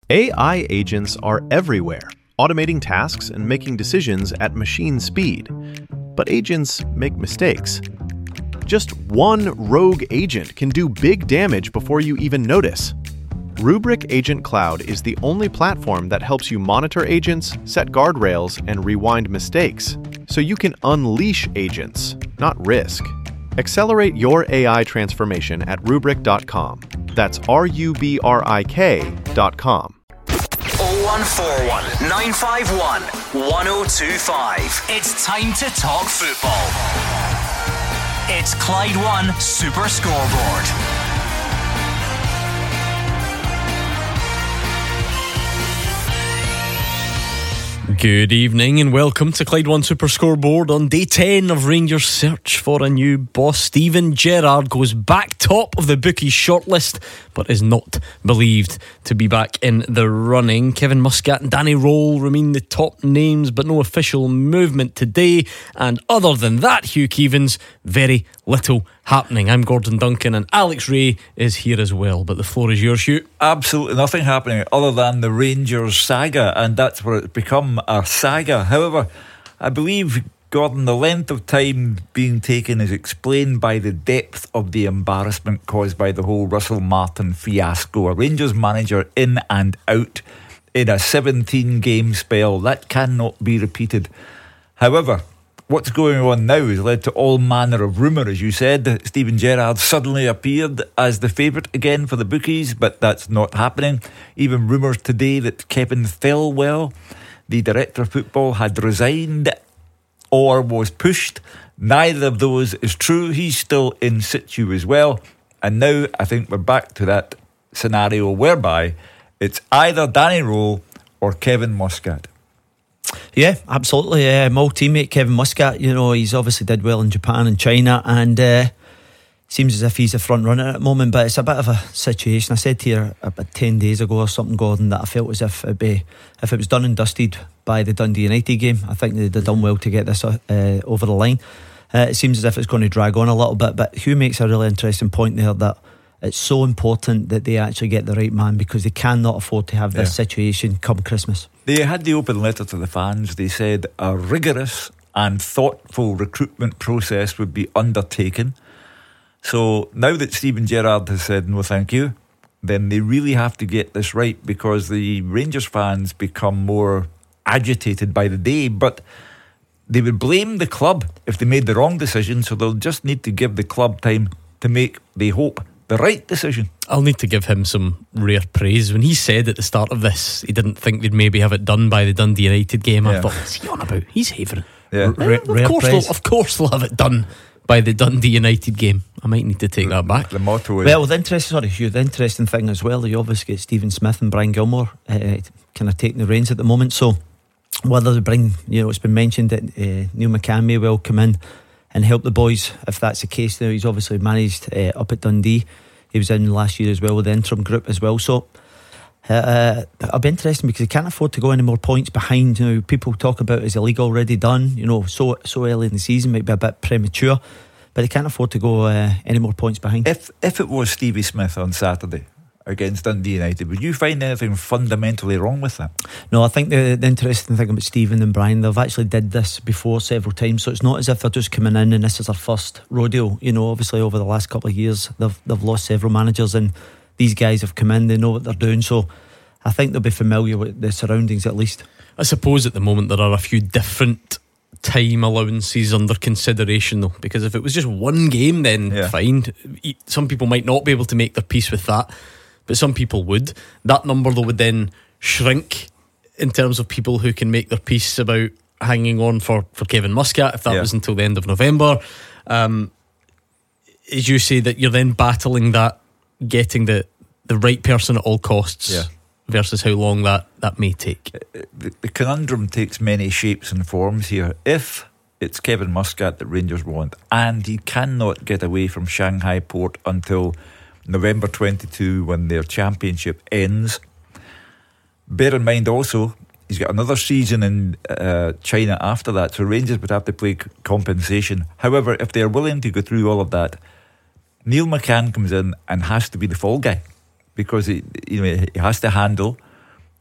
AI agents are everywhere, automating tasks and making decisions at machine speed. But agents make mistakes. Just one rogue agent can do big damage before you even notice. Rubrik Agent Cloud is the only platform that helps you monitor agents, set guardrails, and rewind mistakes, so you can unleash agents, not risk. Accelerate your AI transformation at Rubrik.com. That's RUBRIK.com. 0141 951 1025. It's time to talk football. It's Clyde One Super Scoreboard. Good evening and welcome to Clyde One Super Scoreboard on day 10 of Rangers' search for a new boss. Steven Gerrard goes back top of the bookies shortlist but is not believed to be back in the running. Kevin Muscat and Danny Röhl remain the top names, but no official movement today. And other than that, Hugh Keevins, very little happening. I'm Gordon Duncan and Alex Ray is here as well, but the floor is yours, Hugh. Absolutely nothing happening other than the Rangers saga, and that's where it's become a saga. However, I believe, Gordon, the length of time being taken is explained by the depth of the embarrassment caused by the whole Russell Martin fiasco. A Rangers manager in and out in a 17-game spell. That cannot be repeated. However, what's going on now has led to all manner of rumour. As you said, Steven Gerrard suddenly appeared as the favourite again for the bookies, but that's not happening. Even rumours today that Kevin Thelwell, the director of football, had resigned or was pushed. Neither of those is true. He's still in situ as well. And now I think we're back to that scenario whereby it's either Danny Röhl or Kevin Muscat. Yeah, absolutely. My old teammate Kevin Muscat, you know, he's obviously did well in Japan and China, and seems as if he's the front runner at the moment. But it's a bit of a situation. I said to you about 10 days ago or something, Gordon, that I felt as if if it was done and dusted by the Dundee United game, I think they'd have done well to get this over the line. It seems as if it's going to drag on a little bit, but Hugh makes a really interesting point there, that it's so important that they actually get the right man, because they cannot afford to have this situation come Christmas. They had the open letter to the fans. They said a rigorous and thoughtful recruitment process would be undertaken. So now that Steven Gerrard has said no thank you, then they really have to get this right, because the Rangers fans become more agitated by the day, but they would blame the club if they made the wrong decision, so they'll just need to give the club time to make, they hope, the right decision. I'll need to give him some rare praise. When he said at the start of this he didn't think they'd maybe have it done by the Dundee United game, I thought, what's he on about? He's havering. Of course they'll have it done by the Dundee United game. I might need to take that back. The motto is... Well, the interesting thing as well, you obviously get Stephen Smith and Brian Gilmore kind of taking the reins at the moment. So whether they bring, it's been mentioned that Neil McCann may well come in and help the boys. If that's the case, now he's obviously managed up at Dundee. He was in last year as well with the interim group as well. So it'll be interesting, because he can't afford to go any more points behind. People talk about, is the league already done? So early in the season might be a bit premature, but they can't afford to go any more points behind. If it was Stevie Smith on Saturday against Dundee United, would you find anything fundamentally wrong with that? No, I think the interesting thing about Stephen and Brian, they've actually did this before several times, so it's not as if they're just coming in and this is their first rodeo. Obviously over the last couple of years they've lost several managers, and these guys have come in, they know what they're doing, so I think they'll be familiar with the surroundings at least. I suppose at the moment there are a few different time allowances under consideration though, because if it was just one game, then fine. Some people might not be able to make their peace with that, but some people would. That number though would then shrink in terms of people who can make their peace about hanging on for Kevin Muscat, if that was until the end of November. As you say, that you're then battling that, getting the right person at all costs, versus how long that may take. The conundrum takes many shapes and forms here. If it's Kevin Muscat that Rangers want, and he cannot get away from Shanghai Port until November 22 when their championship ends. Bear in mind also, he's got another season in China after that, so Rangers would have to play compensation. However, if they're willing to go through all of that, Neil McCann comes in and has to be the fall guy, because he has to handle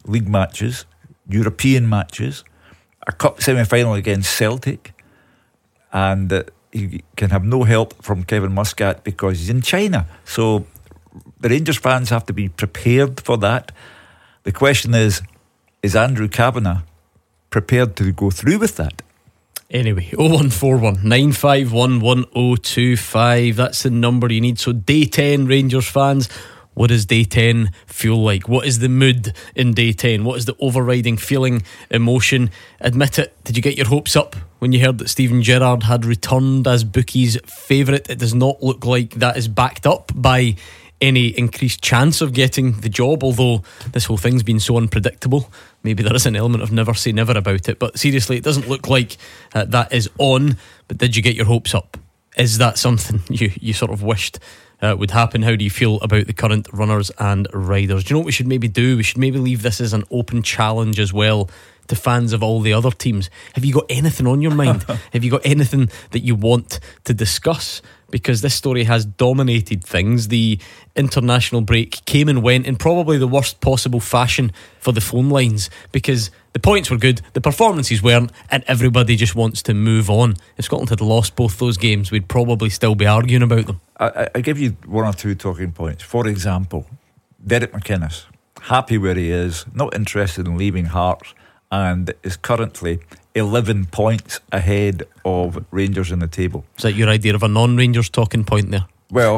league matches, European matches, a cup semi-final against Celtic, and he can have no help from Kevin Muscat because he's in China. So the Rangers fans have to be prepared for that. The question is Andrew Kavanagh prepared to go through with that? Anyway, 0141 951 1025. That's the number you need. So day 10 Rangers fans, what does day 10 feel like? What is the mood in day 10? What is the overriding feeling, emotion? Admit it, did you get your hopes up when you heard that Steven Gerrard had returned as bookies' favourite? It does not look like that is backed up by any increased chance of getting the job, although this whole thing's been so unpredictable. Maybe there is an element of never say never about it, but seriously, it doesn't look like that is on. But did you get your hopes up? Is that something you sort of wished would happen? How do you feel about the current runners and riders? Do you know what we should maybe do? We should maybe leave this as an open challenge as well to fans of all the other teams. Have you got anything on your mind? Have you got anything that you want to discuss? Because this story has dominated things. The international break came and went in probably the worst possible fashion for the phone lines, because the points were good, the performances weren't, and everybody just wants to move on. If Scotland had lost both those games, we'd probably still be arguing about them. I give you one or two talking points. For example, Derek McInnes, happy where he is, not interested in leaving Hearts, and is currently 11 points ahead of Rangers in the table. Is that your idea of a non-Rangers talking point there? Well,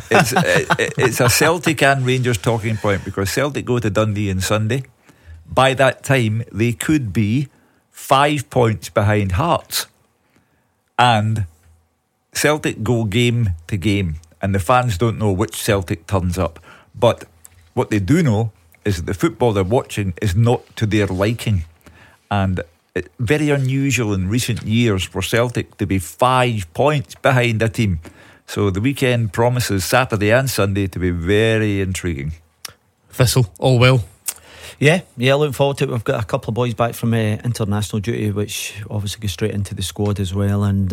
it's a Celtic and Rangers talking point, because Celtic go to Dundee on Sunday. By that time, they could be 5 points behind Hearts, and Celtic go game to game, and the fans don't know which Celtic turns up. But what they do know is that the football they're watching is not to their liking, and it's very unusual in recent years for Celtic to be 5 points behind a team. So the weekend promises, Saturday and Sunday, to be very intriguing. Thistle, all well? Yeah, looking forward to it. We've got a couple of boys back from international duty, which obviously goes straight into the squad as well. And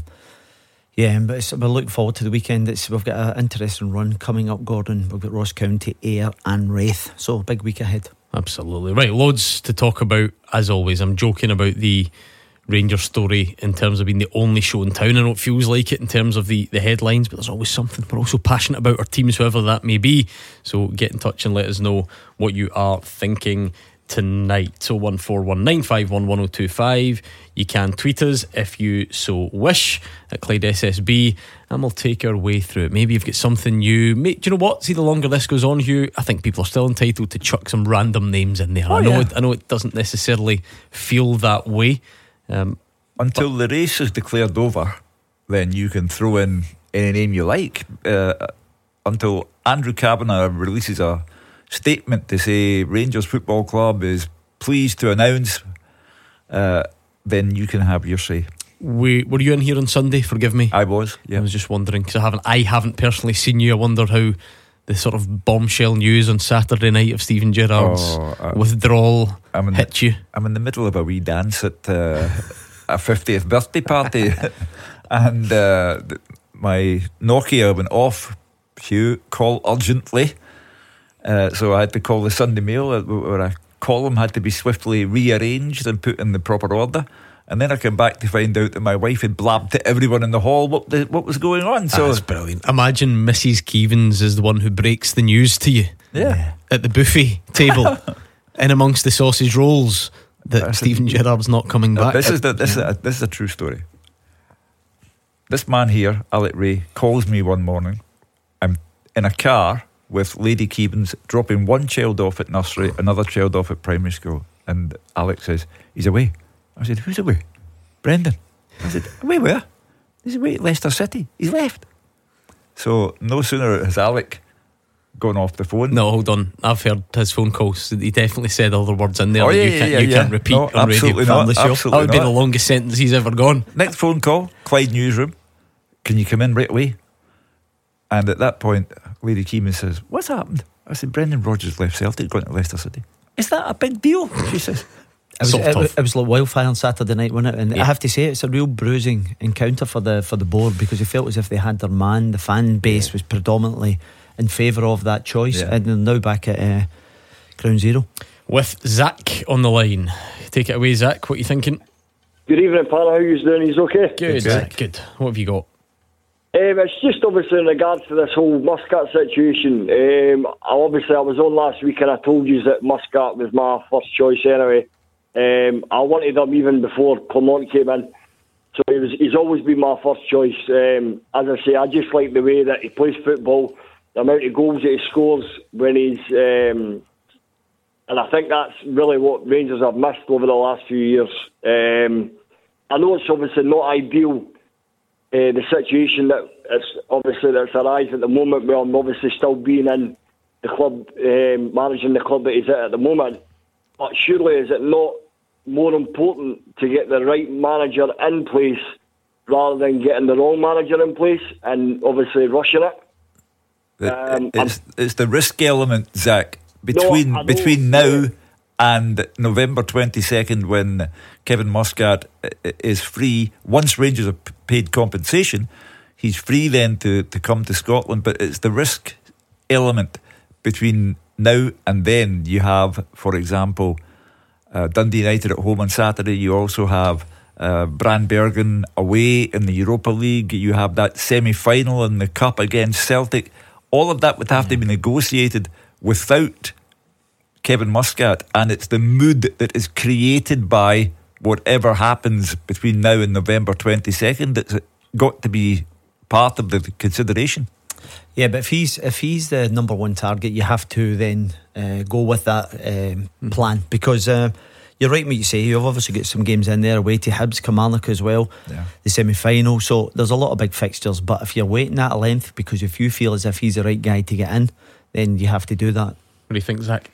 but we're looking forward to the weekend. We've got an interesting run coming up, Gordon. We've got Ross County, Ayr and Raith. So big week ahead. Absolutely. Right, loads to talk about as always. I'm joking about the Rangers story in terms of being the only show in town. I know it feels like it in terms of the headlines, but there's always something. We're also passionate about our teams, whoever that may be. So get in touch and let us know what you are thinking tonight. So 0141 951 1025. You can tweet us if you so wish at Clyde SSB, and we'll take our way through it. Maybe you've got something new. Do you know what? See, the longer this goes on, Hugh, I think people are still entitled to chuck some random names in there. I know it doesn't necessarily feel that way. Until the race is declared over, then you can throw in any name you like. Until Andrew Kavanagh releases a statement to say Rangers Football Club is pleased to announce, then you can have your say. Were you in here on Sunday? Forgive me. I was. Yeah. I was just wondering, because I haven't personally seen you. I wonder how the sort of bombshell news on Saturday night of Steven Gerrard's withdrawal hit you. I'm in the middle of a wee dance at a 50th birthday party, and my Nokia went off. Hugh, call urgently. So I had to call the Sunday Mail, where a column had to be swiftly rearranged and put in the proper order. And then I came back to find out that my wife had blabbed to everyone in the hall what was going on. So that's brilliant. Imagine Mrs. Keevins is the one who breaks the news to you. Yeah. At the buffet table, in amongst the sausage rolls, that Steven Gerrard's not coming back. This is a true story. This man here, Alec Ray, calls me one morning. I'm in a car with Lady Keevins, dropping one child off at nursery, another child off at primary school, and Alex says he's away. I said, who's away? Brendan. I said, away where? He's away at Leicester City. He's left. So no sooner has Alec gone off the phone. No, hold on. I've heard his phone calls. He definitely said other words in there you can't repeat on radio. That would be the longest sentence he's ever gone. Next phone call, Clyde Newsroom. Can you come in right away? And at that point, Lady Keevins says, what's happened? I said, Brendan Rodgers left Celtic, gone to Leicester City. Is that a big deal? She says. It was like wildfire on Saturday night, wasn't it? And I have to say, it's a real bruising encounter for the board, because they felt as if they had their man. The fan base was predominantly in favour of that choice, and they're now back at Ground Zero. with Zach on the line. Take it away, Zach. What are you thinking? Good evening, pal. How you doing? He's okay? Good, Zach. Good. What have you got? It's just obviously in regards to this whole Muscat situation. I was on last week and I told you that Muscat was my first choice anyway. I wanted him even before Clement came in. So he's always been my first choice. As I say, I just like the way that he plays football, the amount of goals that he scores when he's... and I think that's really what Rangers have missed over the last few years. I know it's obviously not ideal, the situation that's arised at the moment, where I'm obviously still being in the club, managing the club that he's at the moment. But surely is it not more important to get the right manager in place rather than getting the wrong manager in place and obviously rushing it? It's the risk element, Zach. Between now and November 22nd, when Kevin Muscat is free, once Rangers have paid compensation, he's free then to come to Scotland. But it's the risk element between now and then. You have, for example, Dundee United at home on Saturday. You also have Branbergen away in the Europa League. You have that semi-final in the Cup against Celtic. All of that would have to be negotiated without Kevin Muscat, and it's the mood that is created by whatever happens between now and November 22nd that's got to be part of the consideration. Yeah, but if he's the number one target, you have to then go with that plan, because you're right in what you say. You've obviously got some games in there away to Hibs, Kilmarnock as well, the semi-final, so there's a lot of big fixtures. But if you're waiting that length because if you feel as if he's the right guy to get in, then you have to do that. What do you think, Zach?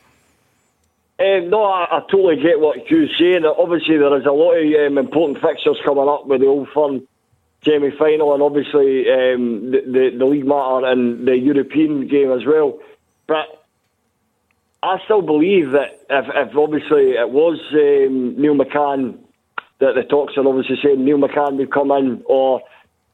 No, I totally get what you're saying. Obviously there is a lot of important fixtures coming up with the Old Firm semi-final, and obviously the League Matter and the European game as well. But I still believe that if obviously it was Neil McCann, that the talks are obviously saying Neil McCann would come in, or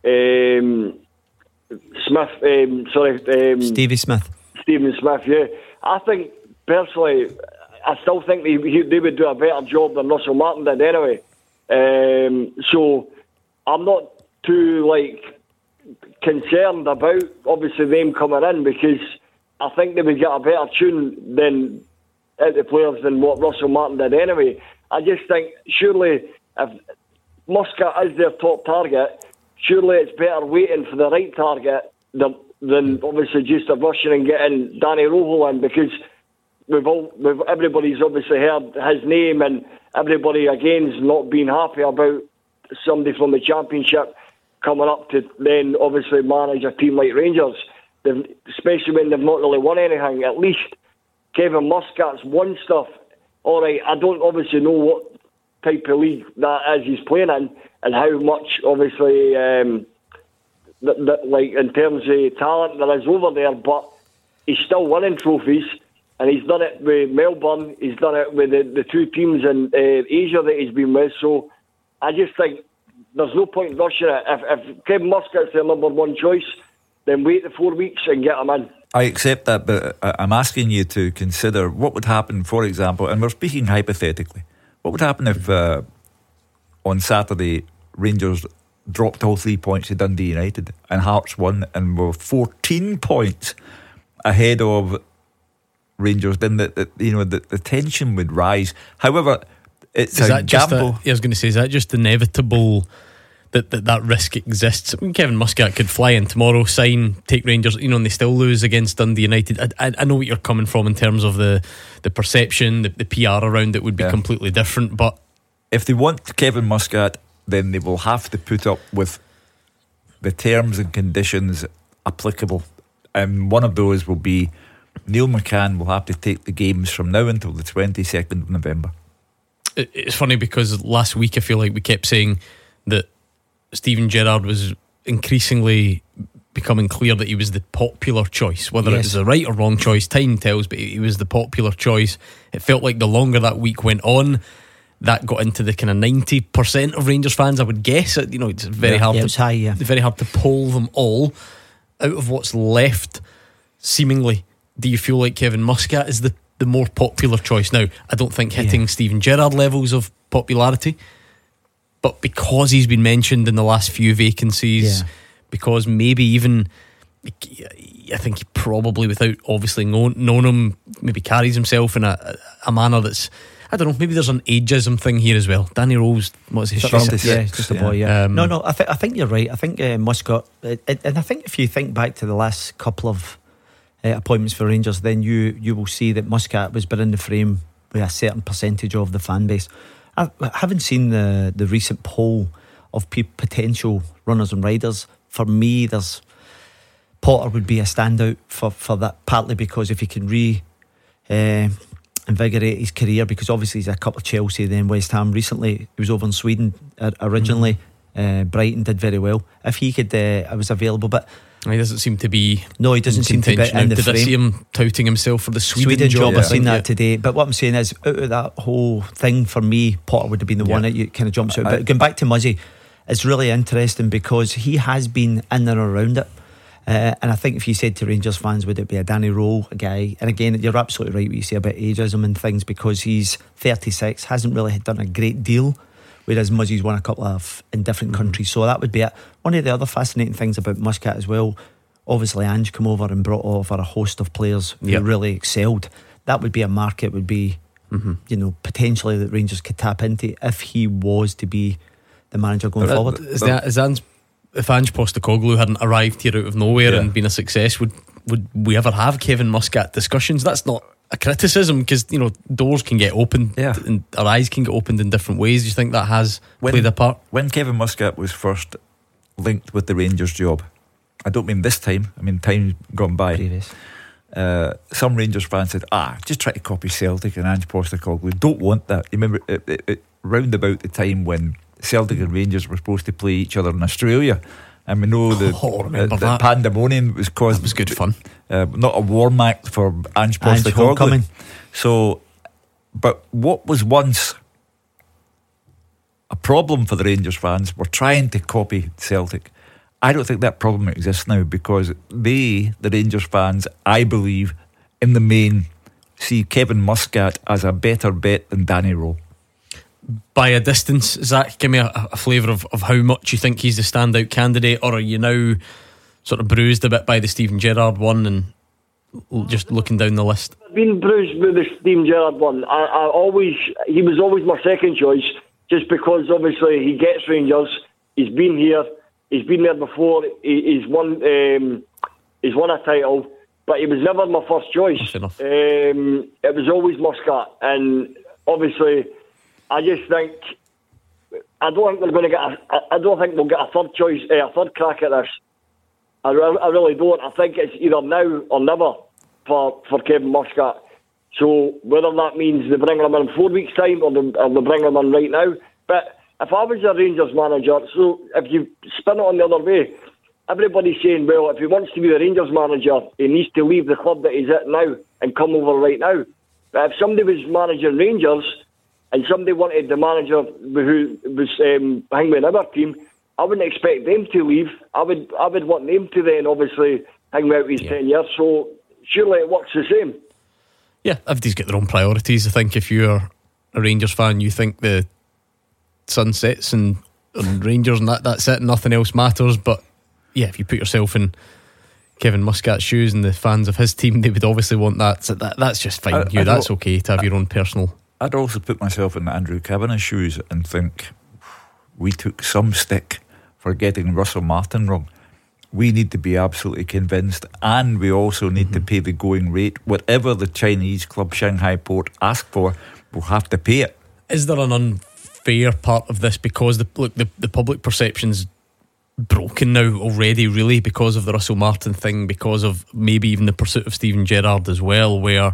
Stephen Smith, yeah. I think, personally, I still think they would do a better job than Russell Martin did anyway. So I'm not too concerned about obviously them coming in, because I think they would get a better tune than at the players than what Russell Martin did anyway. I just think surely if Muscat is their top target, surely it's better waiting for the right target than obviously just rushing and getting Danny Rojo in, because everybody's obviously heard his name, and everybody again's not been happy about somebody from the Championship coming up to then obviously manage a team like Rangers, especially when they've not really won anything. At least Kevin Muscat's won stuff. All right, I don't obviously know what type of league that is he's playing in, and how much obviously in terms of talent there is over there, but he's still winning trophies. And he's done it with Melbourne. He's done it with the two teams in Asia that he's been with. So I just think there's no point in rushing it. If Kevin Muscat's their number one choice, then wait the 4 weeks and get him in. I accept that, but I'm asking you to consider what would happen, for example, and we're speaking hypothetically, what would happen if on Saturday Rangers dropped all 3 points to Dundee United and Hearts won and were 14 points ahead of Rangers? Then the tension would rise. However, it's a gamble. I was going to say, is that just inevitable that risk exists? I mean, Kevin Muscat could fly in tomorrow, sign, take Rangers, and they still lose against Dundee United. I know what you're coming from in terms of the perception, the PR around it would be completely different. But if they want Kevin Muscat, then they will have to put up with the terms and conditions applicable, and one of those will be Neil McCann will have to take the games from now until the 22nd of November. It's funny because last week I feel like we kept saying that Steven Gerrard was increasingly becoming clear that he was the popular choice. Whether it was the right or wrong choice, time tells, but he was the popular choice. It felt like the longer that week went on, that got into the kind of 90% of Rangers fans, I would guess. It's very hard very hard to poll them all. Out of what's left, seemingly, do you feel like Kevin Muscat is the the more popular choice. Now, I don't think hitting Steven Gerrard levels of popularity, but because he's been mentioned in the last few vacancies, because maybe even, I think he probably, without obviously knowing him, maybe carries himself in a manner that's, I don't know, maybe there's an ageism thing here as well. Danny Rose, what's his shit? Just a boy, No, I think you're right. I think Muscat, and I think if you think back to the last couple of appointments for Rangers, then you will see that Muscat was been in the frame with a certain percentage of the fan base. I haven't seen the recent poll of potential runners and riders. For me, there's Potter would be a standout for that, partly because if he can invigorate his career, because obviously he's a couple of Chelsea, then West Ham recently. He was over in Sweden originally. Brighton did very well. If he could, I was available, but he doesn't seem to be. No, he doesn't seem to be in the frame. Did I see him touting himself for the Sweden job? I've seen that today. But what I'm saying is, out of that whole thing, for me, Potter would have been the one that you kind of jumps out. But going back to Muzzy, it's really interesting because he has been in and around it. And I think if you said to Rangers fans, would it be a Danny Rowe, a guy? And again, you're absolutely right what you say about ageism and things, because he's 36, hasn't really done a great deal, whereas Muzzy's won a couple of in different countries. So that would be it. One of the other fascinating things about Muscat as well, obviously Ange come over and brought over a host of players who really excelled. That would be a market, would be potentially that Rangers could tap into if he was to be the manager going forward. If Ange Postecoglou hadn't arrived here out of nowhere and been a success, would we ever have Kevin Muscat discussions? That's not a criticism, because doors can get opened and our eyes can get opened in different ways. Do you think that has played a part? When Kevin Muscat was first linked with the Rangers job, I don't mean this time, I mean time gone by, previous. Some Rangers fans said, just try to copy Celtic and Ange Postecoglou. Don't want that. You remember it round about the time when Celtic and Rangers were supposed to play each other in Australia, and we know the pandemonium was caused. That was good fun. Not a warm act for Ange Postecoglou. So, but what was once a problem for the Rangers fans were trying to copy Celtic. I don't think that problem exists now, because the Rangers fans, I believe, in the main, see Kevin Muscat as a better bet than Danny Rowe. By a distance. Zach, give me a flavour of how much you think he's the standout candidate, or are you now sort of bruised a bit by the Steven Gerrard one and just looking down the list? I've been bruised with the Steven Gerrard one. He was always my second choice, just because obviously he gets Rangers. He's been here, he's been there before. He's won a title, but he was never my first choice. It was always Muscat, and obviously, I just think I don't think we'll get a third choice, a third crack at this. I really don't. I think it's either now or never for Kevin Muscat. So whether that means they bring him in 4 weeks' time or they bring him in right now. But if I was a Rangers manager, so if you spin it on the other way, everybody's saying, well, if he wants to be the Rangers manager, he needs to leave the club that he's at now and come over right now. But if somebody was managing Rangers and somebody wanted the manager who was hanging with another team, I wouldn't expect them to leave. I would want them to then obviously hang out his 10 years. So surely it works the same. Yeah, everybody's got their own priorities. I think if you're a Rangers fan, you think the sun sets and Rangers and that's it, nothing else matters. But yeah, if you put yourself in Kevin Muscat's shoes and the fans of his team, they would obviously want that. So that's just fine. That's okay to have your own personal. I'd also put myself in Andrew Kavanagh's shoes and think we took some stick for getting Russell Martin wrong. We need to be absolutely convinced, and we also need to pay the going rate. Whatever the Chinese club Shanghai Port ask for, we'll have to pay it. Is there an unfair part of this because the public perception's broken now already, really, because of the Russell Martin thing, because of maybe even the pursuit of Steven Gerrard as well, where,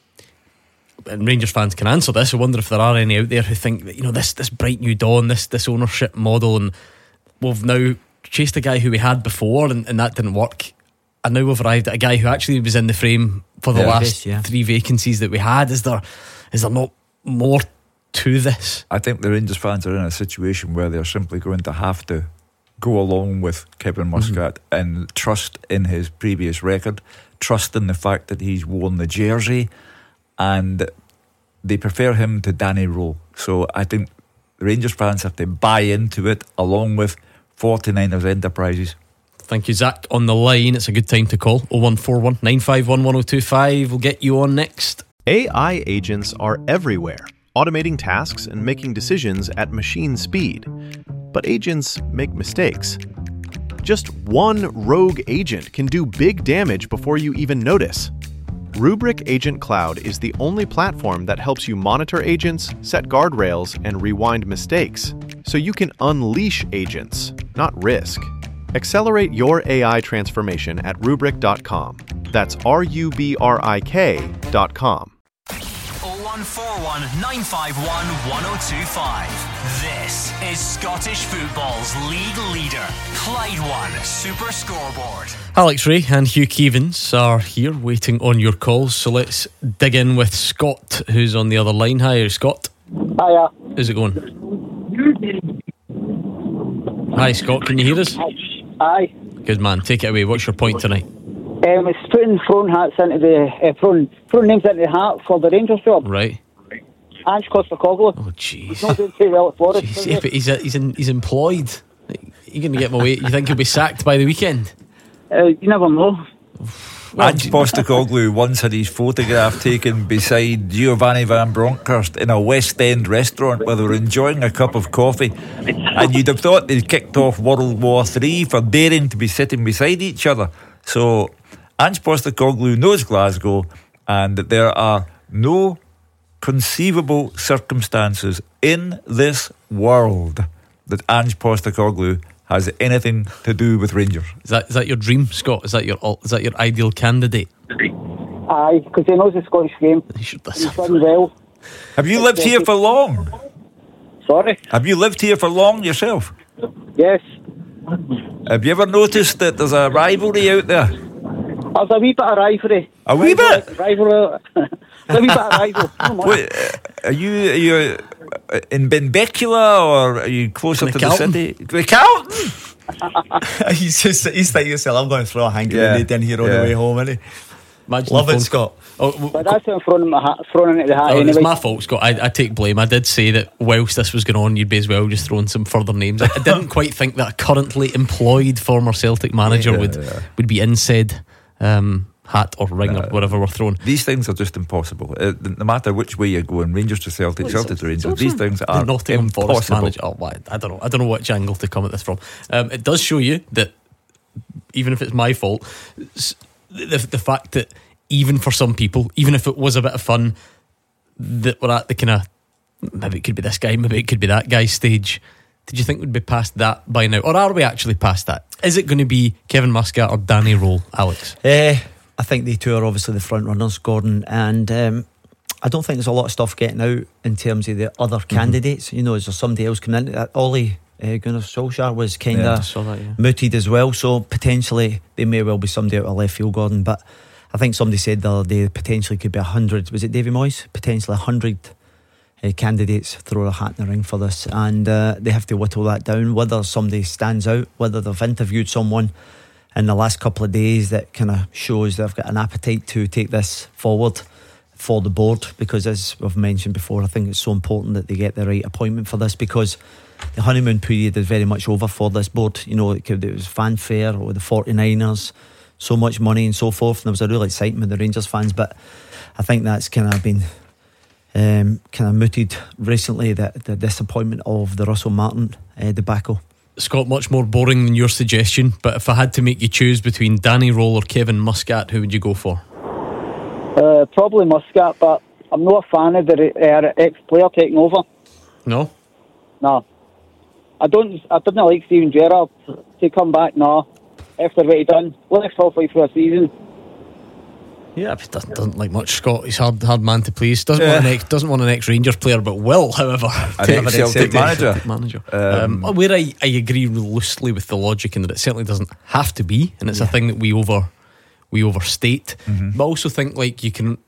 and Rangers fans can answer this, I wonder if there are any out there who think that, this bright new dawn, this ownership model, and we've now chased a guy who we had before and that didn't work, and now we've arrived at a guy who actually was in the frame for the last 3 vacancies that we had. Is there not more to this? I think the Rangers fans are in a situation where they're simply going to have to go along with Kevin Muscat and trust in his previous record, trust in the fact that he's worn the jersey, and they prefer him to Danny Rowe. So I think the Rangers fans have to buy into it, along with 49ers Enterprises. Thank you, Zach. On the line, it's a good time to call 0141 951 1025. We'll get you on next. AI agents are everywhere, automating tasks and making decisions at machine speed. But agents make mistakes. Just one rogue agent can do big damage before you even notice. Rubrik Agent Cloud is the only platform that helps you monitor agents, set guardrails, and rewind mistakes, so you can unleash agents, not risk. Accelerate your AI transformation at Rubrik.com. That's RUBRIK.com. 0141 951 1025. This is Scottish football's league leader, Clyde One Super Scoreboard. Alex Ray and Hugh Keevins are here waiting on your calls. So let's dig in with Scott, who's on the other line. Hi, Scott. Hiya. How's it going? Hi, Scott. Can you hear us? Aye. Good man. Take it away. What's your point tonight? It's putting throwing hats into the throwing names into the hat for the Rangers job. Right. Ange Postecoglou. Oh, jeez. He's not doing too well at Forest. Jeez, yeah, but he's employed. You're going to get him away. You think he'll be sacked by the weekend? You never know. Ange Postecoglou once had his photograph taken beside Giovanni Van Bronckhorst in a West End restaurant where they were enjoying a cup of coffee, and you'd have thought they'd kicked off World War III for daring to be sitting beside each other. So Ange Postecoglou knows Glasgow, and that there are no conceivable circumstances in this world that Ange Postecoglou has anything to do with Rangers. Is that your dream, Scott? Is that your ideal candidate? Aye, because he knows the Scottish game. He's done well. Have you lived here for long? Sorry? Have you lived here for long yourself? Yes. Have you ever noticed that there's a rivalry out there? There's a wee bit of rivalry. A wee bit? Rivalry. There's a wee bit of rivalry. Wait, are you in Benbecula, or are you closer to the city? The Carlton? He's thinking yourself, I'm going to throw a hand grenade in here on the way home, isn't he? Imagine love it, Scott. But that's him throwing into the hat anyway. It's my fault, Scott. I take blame. I did say that whilst this was going on, you'd be as well just throwing some further names. I didn't quite think that a currently employed former Celtic manager would be in said hat or ring or whatever we're throwing. These things are just impossible. No matter which way you're going, Rangers to Celtic, Celtic to Rangers, these things are Nottingham Forest impossible. manager. Oh, I don't know which angle to come at this from. It does show you that even if it's my fault, the fact that even for some people, even if it was a bit of fun, that we're at the kind of, maybe it could be this guy, maybe it could be that guy stage. Did you think we'd be past that by now? Or are we actually past that? Is it going to be Kevin Muscat or Danny Rowe, Alex? I think they two are obviously the front runners, Gordon, and I don't think there's a lot of stuff getting out in terms of the other candidates. You know, is there somebody else coming in? Ollie Gunnar Solskjaer was kind of mooted as well, so potentially they may well be somebody out of left field, Gordon. But I think somebody said the other day potentially could be 100. Was it Davy Moyes? Potentially 100 candidates throw a hat in the ring for this, and they have to whittle that down. Whether somebody stands out, whether they've interviewed someone in the last couple of days that kind of shows they've got an appetite to take this forward for the board, because as we've mentioned before, I think it's so important that they get the right appointment for this, because the honeymoon period is very much over for this board. You know, it was fanfare with the 49ers, so much money and so forth, and there was a real excitement with the Rangers fans, but I think that's kind of been kind of mooted recently, that the disappointment of the Russell Martin debacle. Scott, much more boring than your suggestion, but if I had to make you choose between Danny Rowe or Kevin Muscat, who would you go for? Probably Muscat, but I'm not a fan of the ex-player taking over. No? No. I didn't like Steven Gerrard to come back, no. After what he done, left halfway through a season. Yeah, he doesn't like much, Scott. He's hard man to please. Doesn't want an ex-Rangers player, but will, however, an ex-Celtic manager. Where I agree loosely with the logic in that it certainly doesn't have to be, and it's a thing that we overstate. But I also think like you can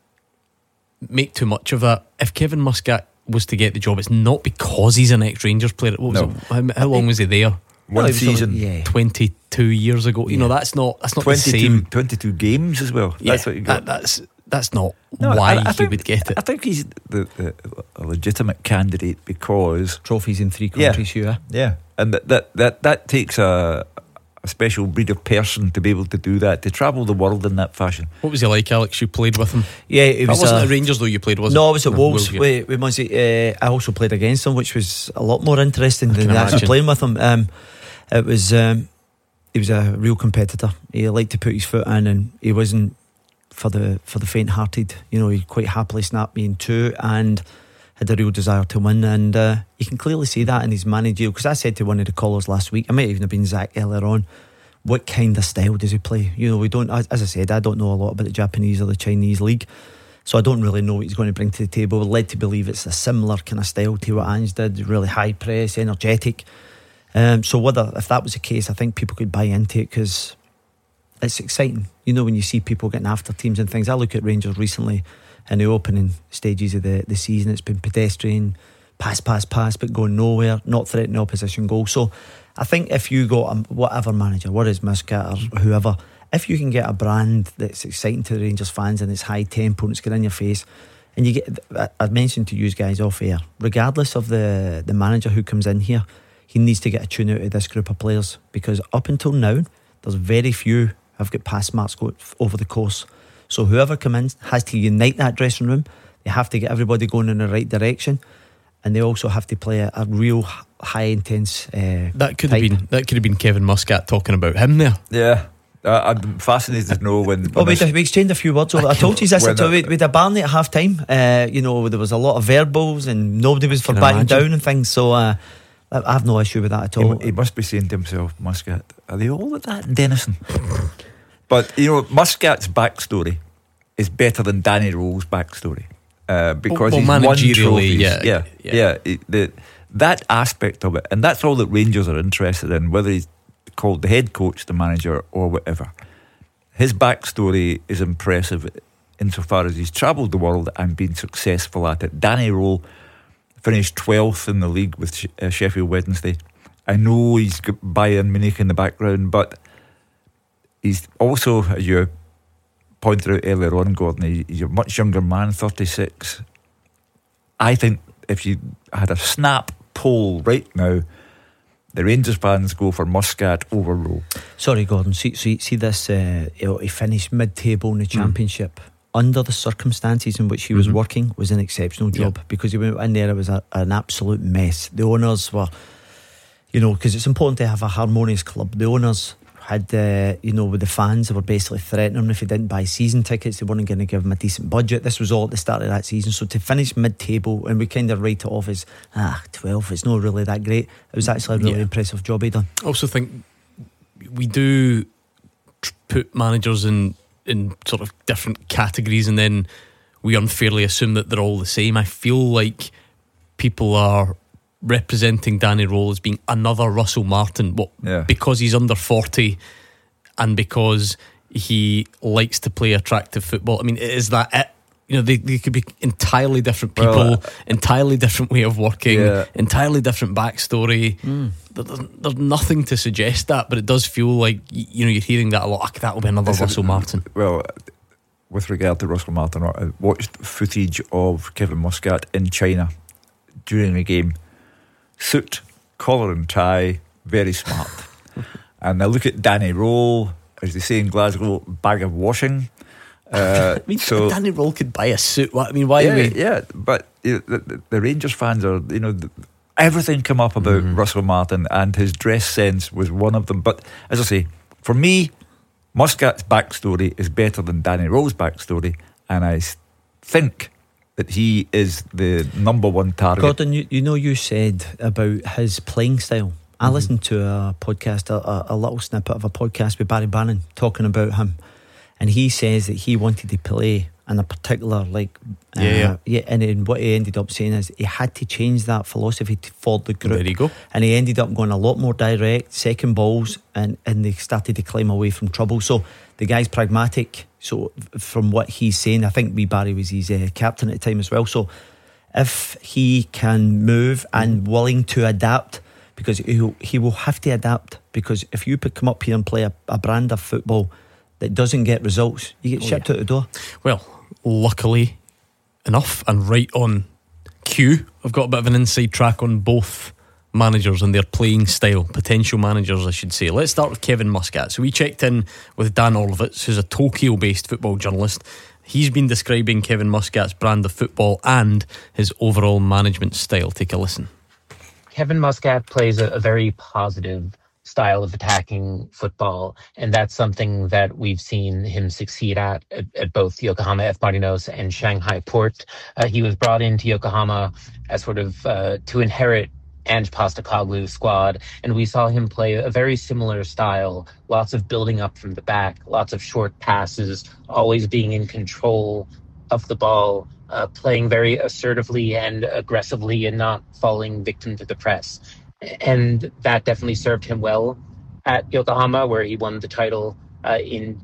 make too much of that. If Kevin Muscat was to get the job, it's not because he's an ex-Rangers player. What was it? How long was he there? One season, 22 years ago. You know, that's not 22, the same. 22 games as well. Yeah, that's what you got. That's that's not why he would get it. I think he's a legitimate candidate because trophies in 3 countries. Yeah, and that takes a special breed of person to be able to do that, to travel the world in that fashion. What was he like, Alex? You played with him? Yeah, it was. Wasn't at Rangers though. You played, was it? No, I was at Wolves. Yeah. We must. I also played against him, which was a lot more interesting than actually playing with him. It was. He was a real competitor. He liked to put his foot in, and he wasn't for the faint-hearted. You know, he quite happily snapped me in two and had a real desire to win, and you can clearly see that in his managerial. Because I said to one of the callers last week, I might even have been Zach earlier on, what kind of style does he play? You know, we don't, as I said, I don't know a lot about the Japanese or the Chinese league, so I don't really know what he's going to bring to the table. We're led to believe it's a similar kind of style to what Ange did, really high press, energetic. So if that was the case, I think people could buy into it, because it's exciting, you know, when you see people getting after teams and things. I look at Rangers recently in the opening stages of the season. It's been pedestrian, pass, but going nowhere, not threatening opposition goal. So I think if you got whatever manager, whether it's Muscat or whoever, if you can get a brand that's exciting to the Rangers fans and it's high tempo and it's getting in your face, and you get, I mentioned to you guys off air, regardless of the manager who comes in here, he needs to get a tune out of this group of players, because up until now there's very few have got pass marks over the course. So whoever comes in has to unite that dressing room. They have to get everybody going in the right direction, and they also have to play a real high intense that could have been Kevin Muscat talking about him there. Yeah, I'm fascinated to know when we exchanged a few words over. I told you this. We had a Barney at half time. You know, there was a lot of verbals and nobody was for backing down and things. So I have no issue with that at all. He must be saying to himself, Muscat, are they all like that in Denison? But you know, Muscat's backstory is better than Danny Rowe's backstory, because he's won trophies. That aspect of it, and that's all that Rangers are interested in, whether he's called the head coach, the manager, or whatever. His backstory is impressive insofar as he's travelled the world and been successful at it. Danny Rowe finished 12th in the league with Sheffield Wednesday. I know he's got Bayern Munich in the background, but he's also, as you pointed out earlier on, Gordon, he's a much younger man, 36. I think if you had a snap poll right now, the Rangers fans go for Muscat over Rowe. Sorry, Gordon. See this. He finished mid-table in the Championship. Under the circumstances in which he was working, was an exceptional job, because he went in there, it was an absolute mess. The owners were, you know, because it's important to have a harmonious club. The owners had, with the fans, they were basically threatening him if he didn't buy season tickets, they weren't going to give him a decent budget. This was all at the start of that season. So to finish mid-table, and we kind of write it off as 12, it's not really that great. It was actually a really impressive job he done. I also think we do put managers in sort of different categories, and then we unfairly assume that they're all the same. I feel like people are representing Danny Rowe as being another Russell Martin, because he's under 40 and because he likes to play attractive football. I mean, is that it? You know, they could be entirely different people, entirely different way of working, entirely different backstory. There's nothing to suggest that, but it does feel like, you know, you're hearing that a lot. That will be another Russell Martin. Well, with regard to Russell Martin, I watched footage of Kevin Muscat in China during a game. Suit, collar and tie, very smart. And I look at Danny Rowe, as they say in Glasgow, bag of washing. I mean, so Danny Rowe could buy a suit. What I mean, why? But you know, the Rangers fans are, you know, everything come up about Russell Martin, and his dress sense was one of them. But as I say, for me, Muscat's backstory is better than Danny Rowe's backstory, and I think that he is the number one target. Gordon, you said about his playing style. I listened to a podcast, a little snippet of a podcast with Barry Bannon talking about him, and he says that he wanted to play in a particular and then what he ended up saying is he had to change that philosophy for the group. There you go. And he ended up going a lot more direct, second balls, and they started to climb away from trouble. So the guy's pragmatic. So from what he's saying, I think Barry was his captain at the time as well. So if he can move and willing to adapt, because he will have to adapt, because if you come up here and play a brand of football that doesn't get results, you get shipped out the door. Well, luckily enough, and right on cue, I've got a bit of an inside track on both managers and their playing style, potential managers I should say. Let's start with Kevin Muscat. So we checked in with Dan Orlovitz, who's a Tokyo based football journalist. He's been describing Kevin Muscat's brand of football and his overall management style. Take a listen. Kevin Muscat plays a very positive style of attacking football, and that's something that we've seen him succeed at both Yokohama F. Marinos and Shanghai Port. He was brought into Yokohama as sort of to inherit Ange Postecoglou's squad, and we saw him play a very similar style, lots of building up from the back, lots of short passes, always being in control of the ball, playing very assertively and aggressively and not falling victim to the press. And that definitely served him well at Yokohama, where he won the title in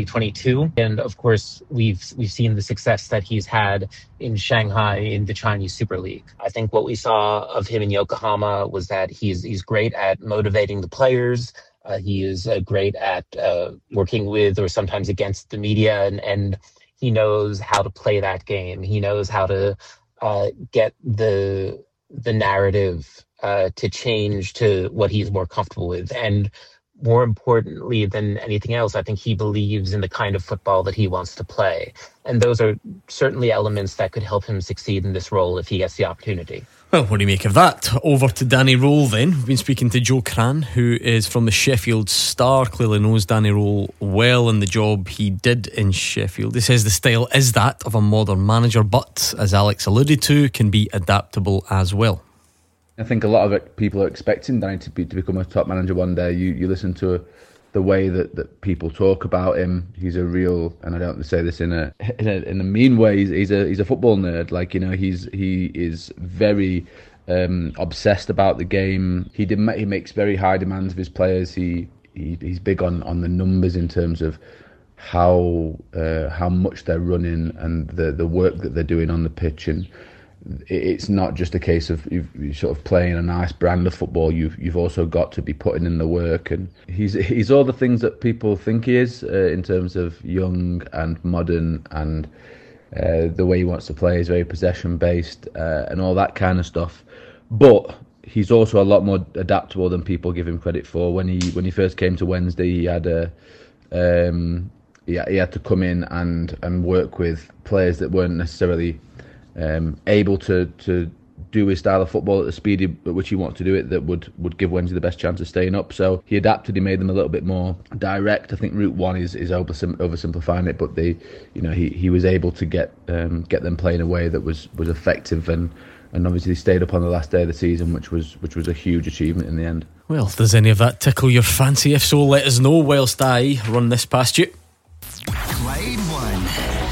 2022. And of course, we've seen the success that he's had in Shanghai in the Chinese Super League. I think what we saw of him in Yokohama was that he's great at motivating the players. He is great at working with or sometimes against the media, and he knows how to play that game. He knows how to get the narrative to change to what he's more comfortable with. And more importantly than anything else, I think he believes in the kind of football that he wants to play. And those are certainly elements that could help him succeed in this role if he gets the opportunity. Well, what do you make of that? Over to Danny Röhl then. We've been speaking to Joe Cran, who is from the Sheffield Star, clearly knows Danny Röhl well in the job he did in Sheffield. He says the style is that of a modern manager, but, as Alex alluded to, can be adaptable as well. I think a lot of people are expecting Danny to become a top manager one day. You listen to the way that people talk about him. He's a real, and I don't say this in a mean way. He's a football nerd. Like, you know, he is very obsessed about the game. He makes very high demands of his players. He's big on the numbers in terms of how much they're running and the work that they're doing on the pitch. And it's not just a case of you sort of playing a nice brand of football. You've also got to be putting in the work, and he's all the things that people think he is in terms of young and modern, and the way he wants to play is very possession based and all that kind of stuff. But he's also a lot more adaptable than people give him credit for. When he first came to Wednesday, he had to come in and work with players that weren't necessarily able to do his style of football at the speed at which he wanted to do it, that would give Wednesday the best chance of staying up. So he adapted. He made them a little bit more direct. I think Route 1 is oversimplifying it, but he was able to get them playing in a way that was effective, and obviously stayed up on the last day of the season, which was a huge achievement in the end. Well, does any of that tickle your fancy? If so, let us know whilst I run this past you. Clyde One.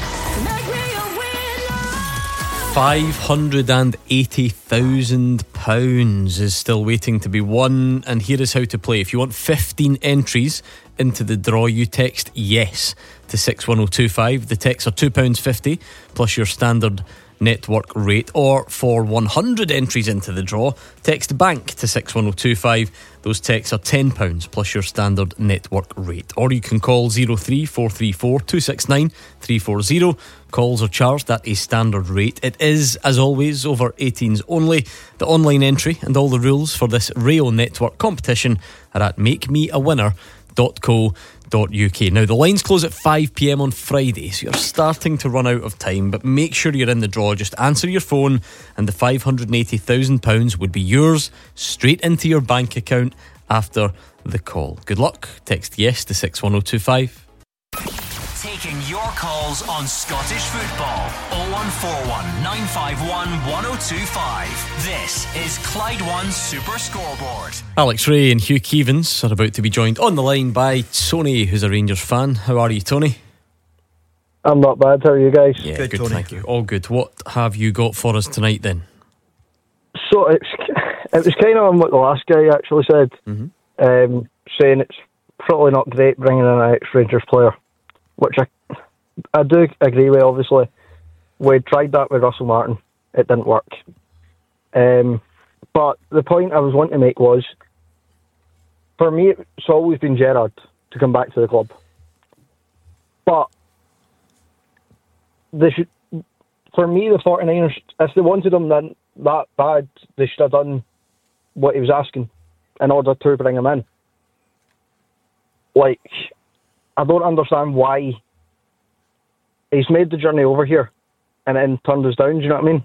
£580,000 is still waiting to be won, and here is how to play. If you want 15 entries into the draw, you text yes to 61025. The texts are £2.50 plus your standard network rate, or for 100 entries into the draw, text bank to 61025. Those texts are £10 plus your standard network rate. Or you can call 03434 269 340. Calls are charged at a standard rate. It is, as always, over 18s only. The online entry and all the rules for this Rail Network competition are at makemeawinner.co.uk. Now, the lines close at 5pm on Friday, so you're starting to run out of time, but make sure you're in the draw. Just answer your phone and the £580,000 would be yours straight into your bank account after the call. Good luck. Text yes to 61025. Taking your calls on Scottish football. 0141 951 1025. This is Clyde One Super Scoreboard. Alex Ray and Hugh Keevins are about to be joined on the line by Tony, who's a Rangers fan. How are you, Tony? I'm not bad. How are you guys? Yeah, good, thank you. All good. What have you got for us tonight then? So it was kind of on what the last guy actually said, saying it's probably not great bringing in an ex-Rangers player, which I do agree with, obviously. We tried that with Russell Martin. It didn't work. But the point I was wanting to make was, for me, it's always been Gerrard to come back to the club. But they should, for me, the 49ers, if they wanted him then that bad, they should have done what he was asking in order to bring him in. Like, I don't understand why he's made the journey over here and then turned us down. Do you know what I mean?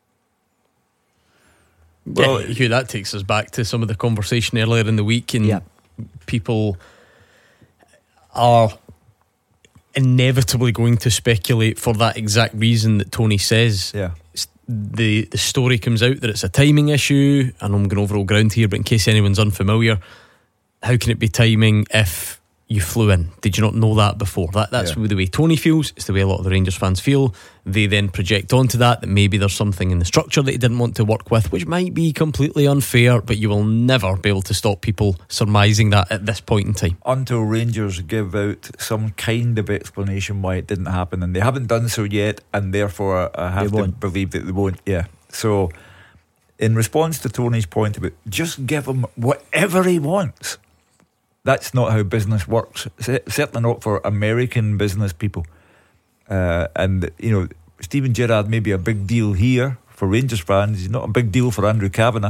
Well, Hugh, that takes us back to some of the conversation earlier in the week, and people are inevitably going to speculate for that exact reason that Tony says. The story comes out that it's a timing issue, and I'm going over all ground here, but in case anyone's unfamiliar, how can it be timing if you flew in? Did you not know that before? That's the way Tony feels. It's the way a lot of the Rangers fans feel. They then project onto that maybe there's something in the structure that he didn't want to work with, which might be completely unfair, but you will never be able to stop people surmising that at this point in time, until Rangers give out some kind of explanation why it didn't happen, and they haven't done so yet, and therefore I have to believe that they won't. So in response to Tony's point about just give him whatever he wants, that's not how business works. Certainly not for American business people. And, you know, Steven Gerrard may be a big deal here for Rangers fans. He's not a big deal for Andrew Kavanagh.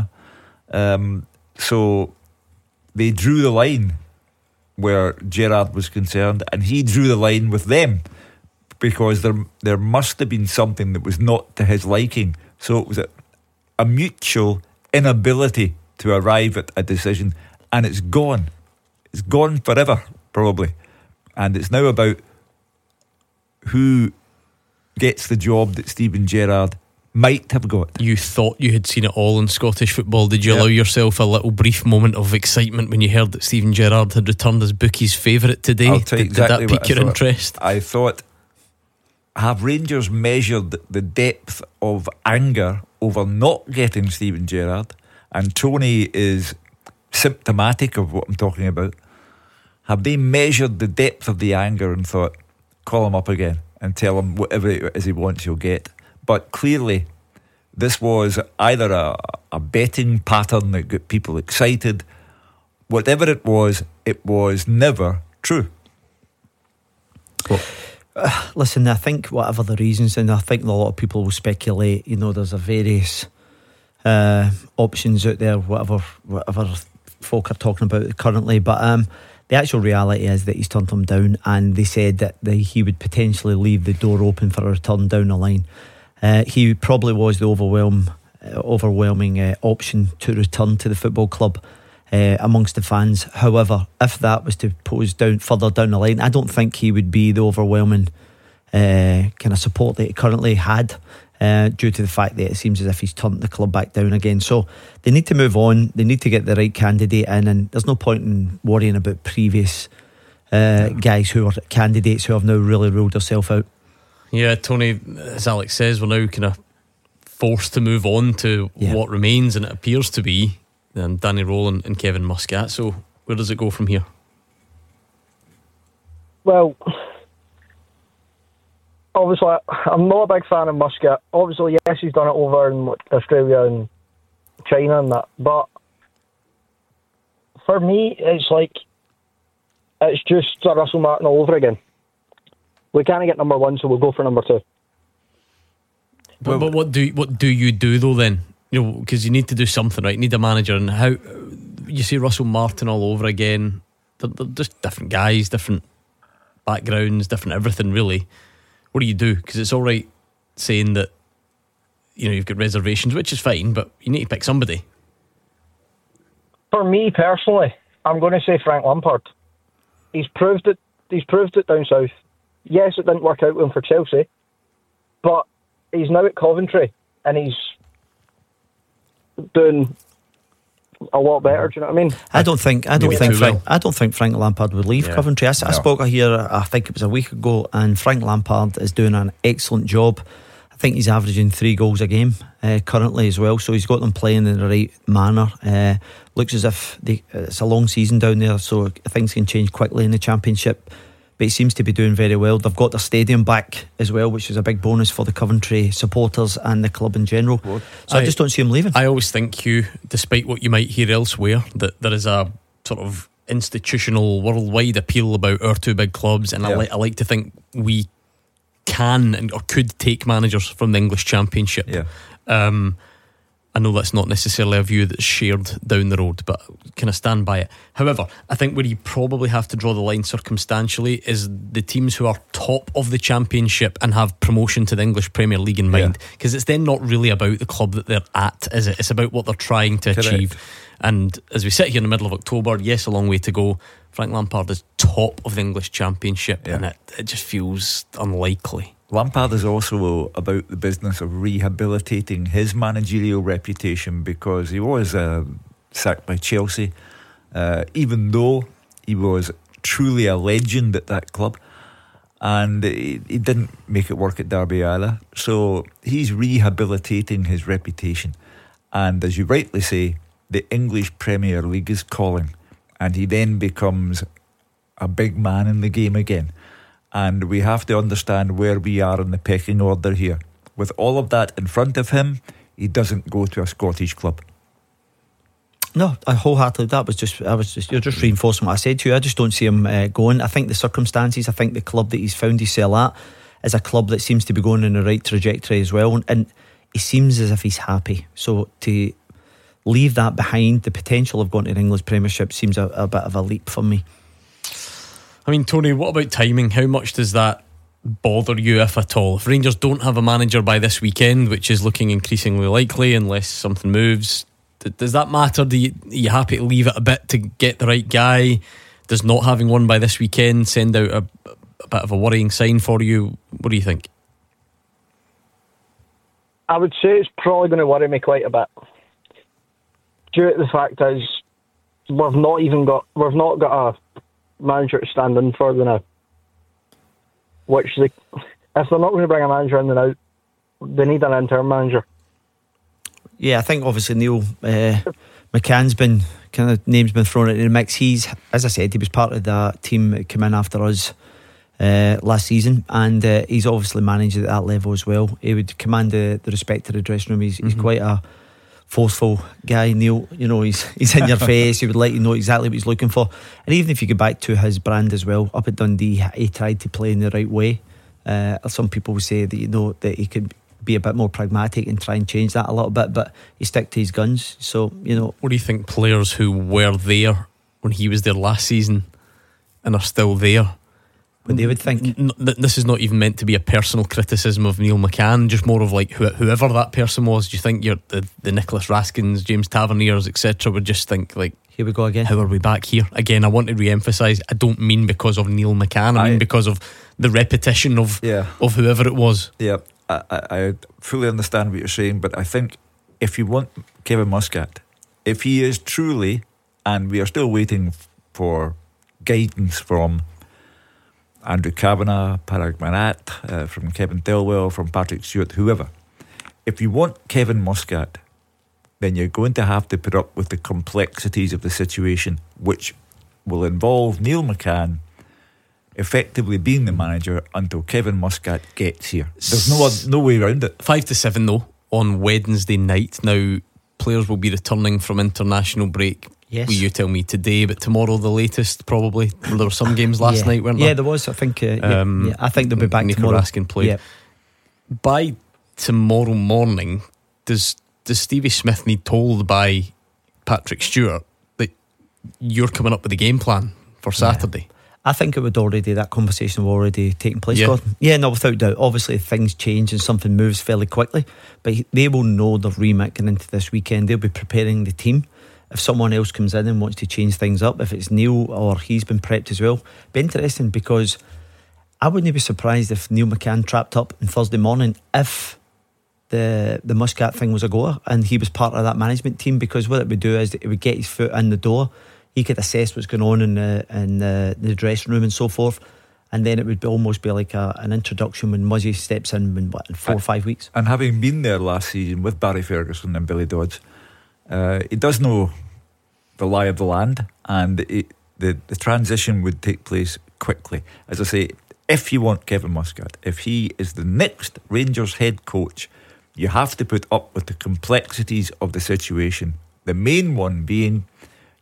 So they drew the line where Gerrard was concerned, and he drew the line with them because there must have been something that was not to his liking. So it was a mutual inability to arrive at a decision, and it's gone. It's gone forever, probably. And it's now about who gets the job that Steven Gerrard might have got. You thought you had seen it all in Scottish football. Did you allow yourself a little brief moment of excitement when you heard that Steven Gerrard had returned as Bookie's favourite today? I'll tell you exactly did that pique your interest? I thought, have Rangers measured the depth of anger over not getting Steven Gerrard? And Tony is symptomatic of what I'm talking about. Have they measured the depth of the anger and thought, call him up again and tell him whatever it is he wants, he'll get? But clearly this was either a betting pattern that got people excited. Whatever it was never true. Well, listen, I think whatever the reasons, and I think a lot of people will speculate, you know, there's a various options out there, whatever folk are talking about currently, but the actual reality is that he's turned them down, and they said that he would potentially leave the door open for a return down the line. He probably was the overwhelming option to return to the football club amongst the fans. However, if that was to pose further down the line, I don't think he would be the overwhelming kind of support that he currently had, due to the fact that it seems as if he's turned the club back down again. So they need to move on. They need to get the right candidate in, and there's no point in worrying about previous guys who are candidates who have now really ruled themselves out. Yeah, Tony, as Alex says, we're now kind of forced to move on to what remains, and it appears to be Danny Rowland and Kevin Muscat. So where does it go from here? Well, obviously, I'm not a big fan of Muscat. Obviously, yes, he's done it over in Australia and China and that. But for me, it's just Sir Russell Martin all over again. We can't get number one, so we'll go for number two. But what do you do though then? You know, because you need to do something, right? You need a manager, and how you see Russell Martin all over again. They're just different guys, different backgrounds, different everything, really. What do you do? Because it's all right saying that, you know, you've got reservations, which is fine, but you need to pick somebody. For me personally, I'm going to say Frank Lampard. He's proved it down south. Yes, it didn't work out with him for Chelsea, but he's now at Coventry and he's doing a lot better. Do you know what I mean? I don't think Frank Lampard would leave Coventry. I spoke here, I think it was a week ago, and Frank Lampard is doing an excellent job. I think he's averaging 3 goals a game currently as well, so he's got them playing in the right manner. Looks as if it's a long season down there, so things can change quickly in the Championship, but he seems to be doing very well. They've got their stadium back as well, which is a big bonus for the Coventry supporters and the club in general. So I just don't see him leaving. I always think, Hugh, despite what you might hear elsewhere, that there is a sort of institutional worldwide appeal about our two big clubs, and I like to think we can or could take managers from the English Championship. I know that's not necessarily a view that's shared down the road, but can I stand by it? However, I think where you probably have to draw the line circumstantially is the teams who are top of the Championship and have promotion to the English Premier League in mind, because it's then not really about the club that they're at, is it? It's about what they're trying to achieve. And as we sit here in the middle of October, yes, a long way to go, Frank Lampard is top of the English Championship, and it just feels unlikely. Lampard is also about the business of rehabilitating his managerial reputation, because he was sacked by Chelsea, even though he was truly a legend at that club, and he didn't make it work at Derby either. So he's rehabilitating his reputation, and as you rightly say, the English Premier League is calling, and he then becomes a big man in the game again. And we have to understand where we are in the pecking order here. With all of that in front of him, he doesn't go to a Scottish club. No, I wholeheartedly. You're just reinforcing what I said to you. I just don't see him going. I think the circumstances, I think the club that he's found himself at is a club that seems to be going in the right trajectory as well. And he seems as if he's happy. So to leave that behind, the potential of going to the English Premiership seems a bit of a leap for me. I mean, Tony, what about timing? How much does that bother you, if at all? If Rangers don't have a manager by this weekend, which is looking increasingly likely unless something moves, does that matter? Are you happy to leave it a bit to get the right guy? Does not having one by this weekend send out a bit of a worrying sign for you? What do you think? I would say it's probably going to worry me quite a bit, due to the fact is we've not got a manager to stand in for the now. If they're not going to bring a manager in the now, they need an interim manager. Yeah, I think obviously Neil McCann's been name's been thrown into the mix. He's, as I said, he was part of the team that came in after us last season, and he's obviously managed at that level as well. He would command the respect of the dressing room. He's quite a forceful guy, Neil. You know, he's in your face. He would let you know exactly what he's looking for. And even if you go back to his brand as well, up at Dundee, he tried to play in the right way. Some people would say that that he could be a bit more pragmatic and try and change that a little bit, but he stuck to his guns. So what do you think players who were there when he was there last season and are still there, what they would think? This is not even meant to be a personal criticism of Neil McCann, just more of like whoever that person was. Do you think the Nicholas Raskins, James Taverniers, etc. would just think like, here we go again, how are we back here again? I want to re-emphasise, I don't mean because of Neil McCann, I mean because of the repetition of whoever it was. Yeah, I fully understand what you're saying, but I think if you want Kevin Muscat, if he is truly, and we are still waiting for guidance from Andrew Kavanagh, Parag Marat, from Kevin Thelwell, from Patrick Stewart, whoever. If you want Kevin Muscat, then you're going to have to put up with the complexities of the situation, which will involve Neil McCann effectively being the manager until Kevin Muscat gets here. There's no way around it. 5 to 7 though on Wednesday night. Now players will be returning from international break. Yes. Will you tell me today, but tomorrow the latest probably. There were some games last night, weren't there? Yeah, there was. I think I think they'll be back Nico tomorrow. Raskin played. Yeah. By tomorrow morning, does Stevie Smith need told by Patrick Stewart that you're coming up with a game plan for Saturday? I think that conversation will already taken place, Gordon. Yeah, no, without doubt. Obviously, things change and something moves fairly quickly, but they will know their remit going into this weekend. They'll be preparing the team. If someone else comes in and wants to change things up, if it's Neil or he's been prepped as well, be interesting, because I wouldn't be surprised if Neil McCann trapped up on Thursday morning if the Muscat thing was a goer and he was part of that management team, because what it would do is it would get his foot in the door. He could assess what's going on in the dressing room and so forth, and then it would almost be like an introduction when Muzzy steps in 4 or 5 weeks. And having been there last season with Barry Ferguson and Billy Dodds, he does know the lie of the land, and the transition would take place quickly. As I say, if you want Kevin Muscat, if he is the next Rangers head coach, you have to put up with the complexities of the situation. The main one being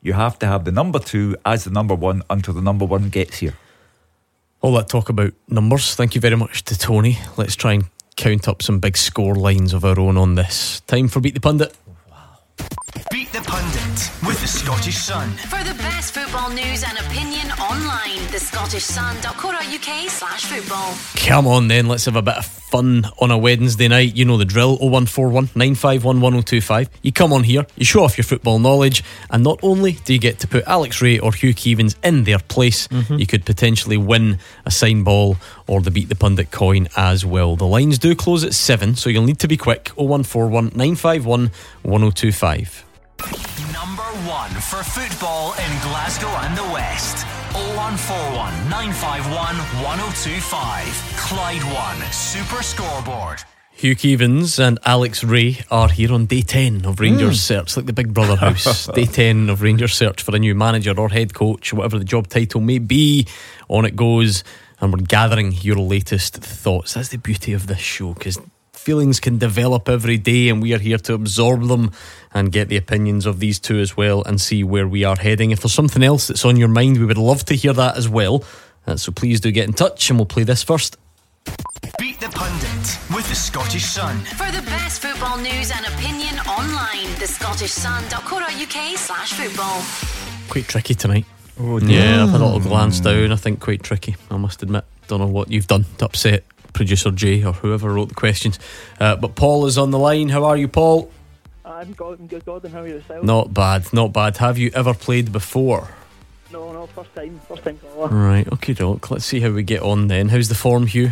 You have to have the number 2 as the number 1 until the number 1 gets here. All that talk about numbers, thank you very much to Tony. Let's try and count up some big score lines of our own on this. Time for Beat the Pundit. Beat the Pundit with the Scottish Sun. For the best football news and opinion online, thescottishsun.co.uk/football. Come on then, let's have a bit of fun on a Wednesday night. You know the drill. 0141 951 1025. You come on here, you show off your football knowledge, and not only do you get to put Alex Ray or Hugh Keevins in their place, you could potentially win a signed ball or the Beat the Pundit coin as well. The lines do close at 7, so you'll need to be quick. 0141 951 1025. Number 1 for football in Glasgow and the West. 0141 951 1025. Clyde One Super Scoreboard. Hugh Keevins and Alex Ray are here on day 10 of Rangers Search, like the Big Brother house. Day 10 of Rangers Search for a new manager or head coach, whatever the job title may be. On it goes, and we're gathering your latest thoughts. That's the beauty of this show, because feelings can develop every day, and we are here to absorb them and get the opinions of these two as well and see where we are heading. If there's something else that's on your mind, we would love to hear that as well. So please do get in touch, and we'll play this first. Beat the Pundit with the Scottish Sun. For the best football news and opinion online, thescottishsun.co.uk/football. Quite tricky tonight. Oh dear. Yeah, I've had a little glance down. I think quite tricky, I must admit. Don't know what you've done to upset producer Jay or whoever wrote the questions, but Paul is on the line. How are you, Paul? I'm good, Gordon. How are you yourself? Not bad. Have you ever played before? No, first time caller. Right, okay, doc. Let's see how we get on then. How's the form, Hugh?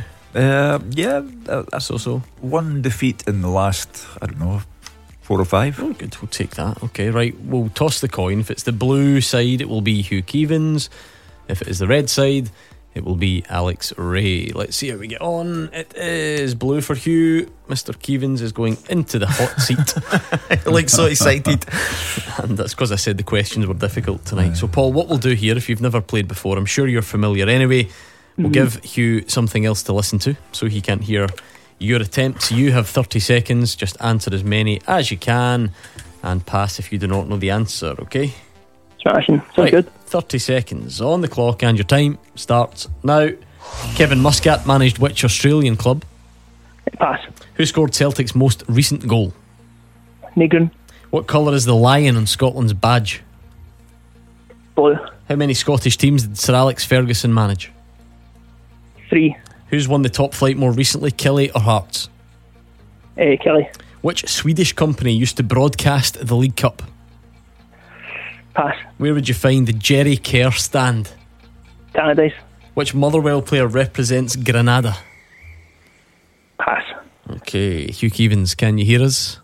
So. One defeat in the last, 4 or 5. Oh, good. We'll take that. Okay, right. We'll toss the coin. If it's the blue side, it will be Hugh Keevins. If it is the red side, it will be Alex Ray. Let's see how we get on. It is blue for Hugh. Mr. Keevins is going into the hot seat. Like so excited. And that's because I said the questions were difficult tonight. So Paul, what we'll do here, if you've never played before, I'm sure you're familiar anyway, we'll give Hugh something else to listen to so he can't hear your attempts. You have 30 seconds. Just answer as many as you can and pass if you do not know the answer, okay? Smashing. Sounds good. 30 seconds on the clock, and your time starts now. Kevin Muscat managed which Australian club? Pass. Who scored Celtic's most recent goal? Negrin. What colour is the lion on Scotland's badge? Blue. How many Scottish teams did Sir Alex Ferguson manage? 3. Who's won the top flight more recently, Kelly or Hearts? Kelly. Which Swedish company used to broadcast the League Cup? Pass. Where would you find the Jerry Kerr stand? Tannadice. Which Motherwell player represents Granada? Pass. Okay, Hugh Keevins, can you hear us?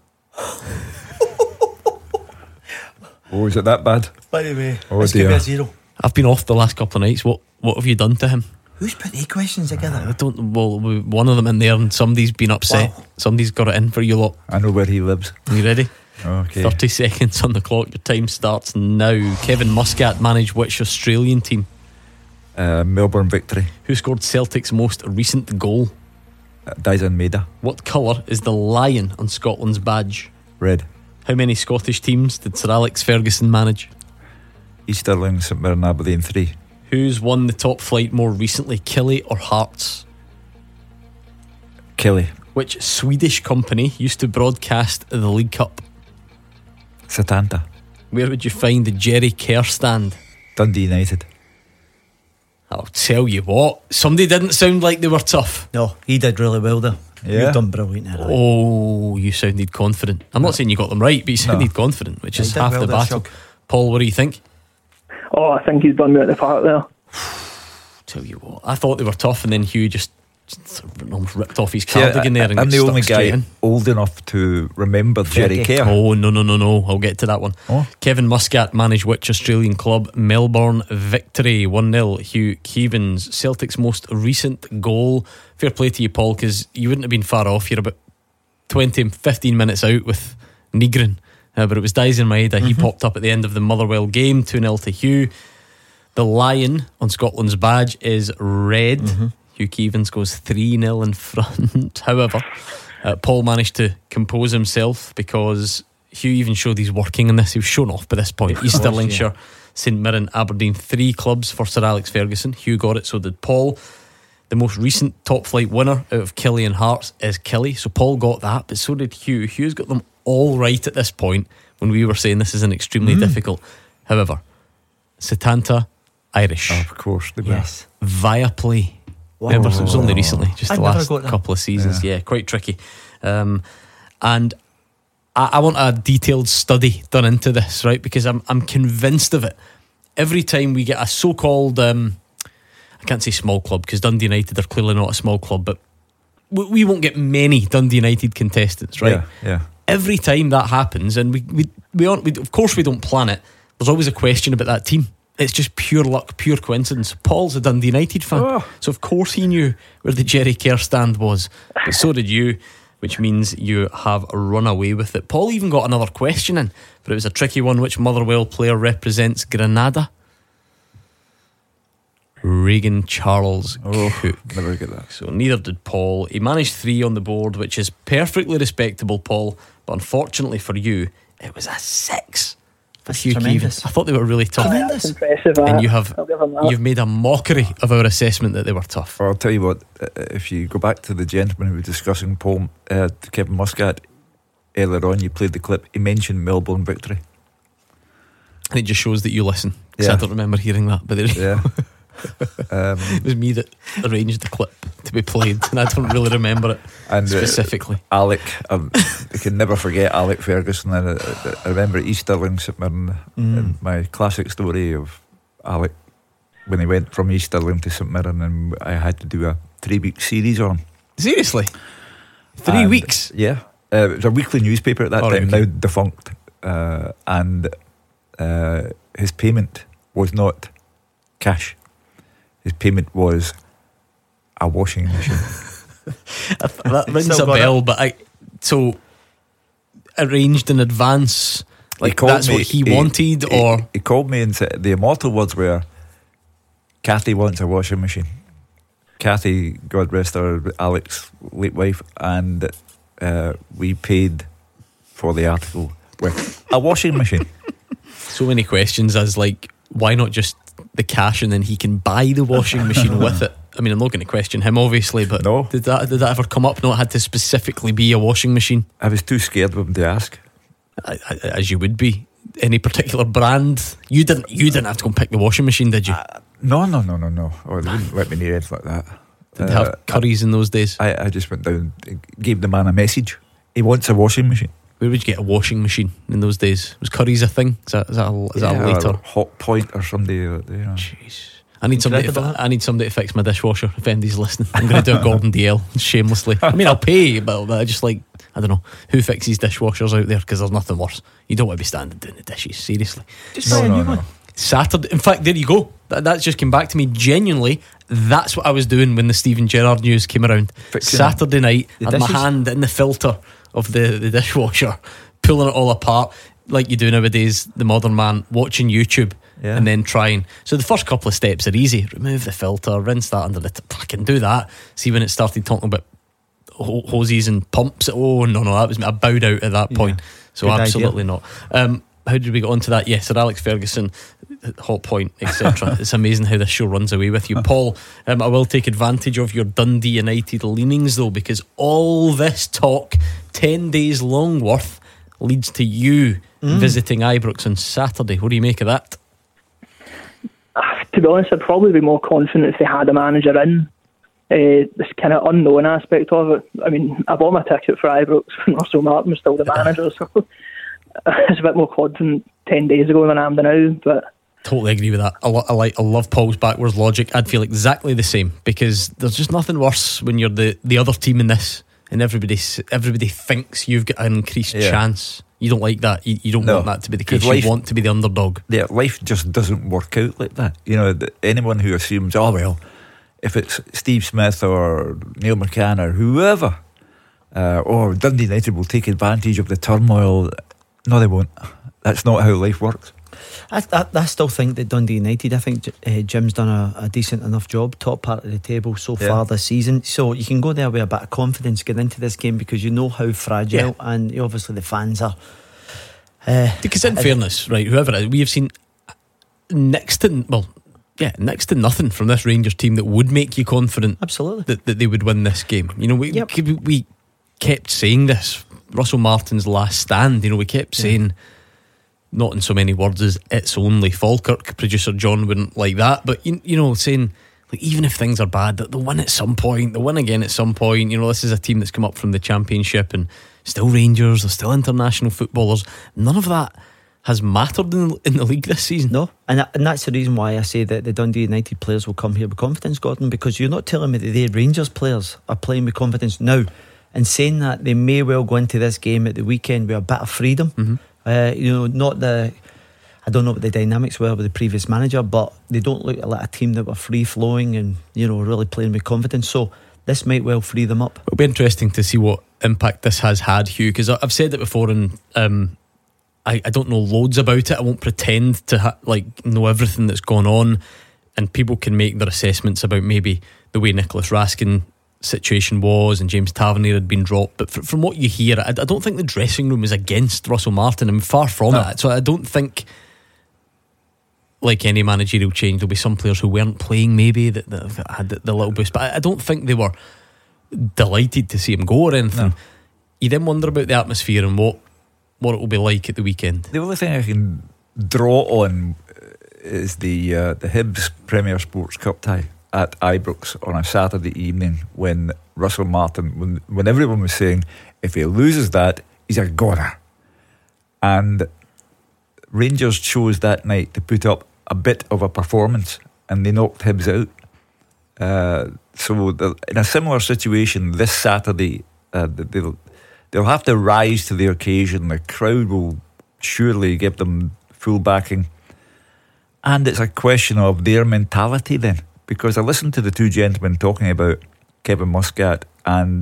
Oh, is it that bad? By the way, let's give me a 0. I've been off the last couple of nights. What have you done to him? Who's put the questions together? I don't. Well, one of them in there, and somebody's been upset. Wow. Somebody's got it in for you lot. I know where he lives. Are you ready? Okay. 30 seconds on the clock. Your time starts now. Kevin Muscat managed which Australian team? Melbourne Victory. Who scored Celtic's most recent goal? Dyson Maeda. What colour is the lion on Scotland's badge? Red. How many Scottish teams did Sir Alex Ferguson manage? East Stirling, St Mirren, Aberdeen 3. Who's won the top flight more recently, Kelly or Hearts? Kelly. Which Swedish company used to broadcast the League Cup? Satanta. Where would you find the Jerry Kerr stand? Dundee United. I'll tell you what, somebody didn't sound like they were tough. No, he did really well there. Yeah. You've done brilliant there. Oh, you sounded confident. I'm not saying you got them right, but you sounded confident, which is half the battle. Paul, what do you think? Oh, I think he's done me out the park there. Tell you what, I thought they were tough, and then Hugh just almost ripped off his cardigan there and I'm got the stuck only straight guy in. old enough to remember Jerry Kerr. Oh, no, I'll get to that one. Kevin Muscat managed which Australian club? Melbourne Victory, 1-0. Hugh Keevins, Celtic's most recent goal. Fair play to you, Paul, because you wouldn't have been far off. You're about 15 minutes out with Negrin, but it was Dyson Maeda. He popped up at the end of the Motherwell game. 2-0 to Hugh. The lion on Scotland's badge is red. Hugh Keevins goes 3-0 in front. However, Paul managed to compose himself because Hugh even showed he's working on this. He was shown off by this point. East Stirlingshire, St Mirren, Aberdeen, 3 clubs for Sir Alex Ferguson. Hugh got it, so did Paul. The most recent top flight winner out of Killie and Hearts is Killie, so Paul got that, but so did Hugh. Hugh's got them all right at this point when we were saying this is an extremely difficult. However, Setanta, Irish. Oh, of course, they Yes. Viaplay. Wow. Remember, it was only recently, just I'd the never last got that. couple of seasons. Yeah, quite tricky. And I want a detailed study done into this, right? Because I'm convinced of it. Every time we get a so-called I can't say small club because Dundee United are clearly not a small club, but we won't get many Dundee United contestants, right? Yeah. Every time that happens, and we of course we don't plan it, there's always a question about that team. It's just pure luck, pure coincidence. Paul's a Dundee United fan, so of course he knew where the Jerry Kerr stand was, but so did you, which means you have run away with it. Paul even got another question in, but it was a tricky one. Which Motherwell player represents Granada? Regan Charles Cook. Never get that. So neither did Paul. He managed 3 on the board, which is perfectly respectable, Paul, but unfortunately for you, it was a 6 for Hugh tremendous. Keevan. I thought they were really tough. That's impressive. And I'll give him that. you've made a mockery of our assessment that they were tough. I'll tell you what, if you go back to the gentleman who was discussing Paul, Kevin Muscat, earlier on, you played the clip, he mentioned Melbourne victory. And it just shows that you listen, because I don't remember hearing that. But it was me that arranged the clip to be played, and I don't really remember it specifically. Alec, I can never forget Alec Ferguson. I remember East Stirling, St Mirren, and my classic story of Alec when he went from East Stirling to St Mirren, and I had to do a 3-week series on. Seriously? 3 weeks? Yeah. It was a weekly newspaper at that time, now defunct, and his payment was not cash. His payment was a washing machine. That rings a bell, but so arranged in advance, like that's what he wanted, or he called me and said the immortal words were, "Kathy wants a washing machine." Kathy, God rest her, Alec's late wife, and we paid for the article with a washing machine. So many questions as like, why not just the cash and then he can buy the washing machine with it? I mean, I'm not going to question him obviously, but no. Did that ever come up? No, it had to specifically be a washing machine. I was too scared of him to ask. As you would be. Any particular brand? You didn't have to go and pick the washing machine, did you? No. Oh, they wouldn't let me near anything like that. Did they have curries in those days? I just went down, gave the man a message. He wants a washing machine. Where would you get a washing machine in those days? Was curries a thing? Is that a later? Hot Point or somebody. Jeez. I need somebody to fix my dishwasher. If anybody's listening, I'm going to do a Gordon DL shamelessly. I mean, I'll pay, but I just I don't know who fixes dishwashers out there, because there's nothing worse. You don't want to be standing doing the dishes. Seriously, just buy a new one. Saturday. In fact, there you go. That just came back to me. Genuinely, that's what I was doing when the Steven Gerrard news came around. Saturday night, I had my hand in the filter of the dishwasher, pulling it all apart like you do nowadays, the modern man, watching YouTube and then trying. So the first couple of steps are easy. Remove the filter, rinse that under the I can do that. See, when it started talking about hoses and pumps, no, that was me. I bowed out at that point. So good absolutely idea. Not. How did we get onto that? Yes, Sir Alex Ferguson, Hot Point, etc. It's amazing how this show runs away with you. Paul, I will take advantage of your Dundee United leanings though, because all this talk 10 days Longworth leads to you visiting Ibrox on Saturday. What do you make of that? To be honest, I'd probably be more confident if they had a manager in. This kind of unknown aspect of it. I mean, I bought my ticket for Ibrox when Russell Martin was still the manager, so I was a bit more confident 10 days ago than I am now. But totally agree with that. I love Paul's backwards logic. I'd feel exactly the same, because there's just nothing worse when you're the other team in this, and everybody thinks you've got an increased chance. You don't like that. You don't want that to be the case. You want to be the underdog. Yeah, life just doesn't work out like that. You know, anyone who assumes, oh well, if it's Steve Smith or Neil McCann or whoever, or Dundee United will take advantage of the turmoil. No, they won't. That's not how life works. I still think that Dundee United, I think Jim's done a decent enough job, top part of the table so far this season, so you can go there with a bit of confidence, get into this game, because you know how fragile, and obviously the fans are Because in fairness, right, whoever it is, we have seen next to nothing from this Rangers team that would make you confident absolutely that they would win this game. You know, we kept saying this. Russell Martin's last stand, you know, we kept saying, not in so many words as it's only Falkirk. Producer John wouldn't like that, but you know, saying like, even if things are bad, they'll win at some point, they'll win again at some point. You know, this is a team that's come up from the Championship and still Rangers, they're still international footballers. None of that has mattered in the league this season. No, and that's the reason why I say that the Dundee United players will come here with confidence, Gordon, because you're not telling me that the Rangers players are playing with confidence now. And saying that, they may well go into this game at the weekend with a bit of freedom. You know, I don't know what the dynamics were with the previous manager, but they don't look like a team that were free flowing and, you know, really playing with confidence. So this might well free them up. It'll be interesting to see what impact this has had, Hugh, because I've said it before, and I don't know loads about it. I won't pretend to know everything that's gone on, and people can make their assessments about maybe the way Nicholas Raskin situation was and James Tavernier had been dropped, but from what you hear, I don't think the dressing room is against Russell Martin. I'm far from it. So I don't think, like any managerial change, there'll be some players who weren't playing maybe that had the little boost, but I don't think they were delighted to see him go or anything. You then wonder about the atmosphere and what it will be like at the weekend. The only thing I can draw on is the Hibs Premier Sports Cup tie at Ibrox on a Saturday evening, when Russell Martin, when everyone was saying if he loses that, he's a goner. And Rangers chose that night to put up a bit of a performance, and they knocked Hibs out. So in a similar situation this Saturday, they'll have to rise to the occasion. The crowd will surely give them full backing, and it's a question of their mentality then. Because I listened to the two gentlemen talking about Kevin Muscat and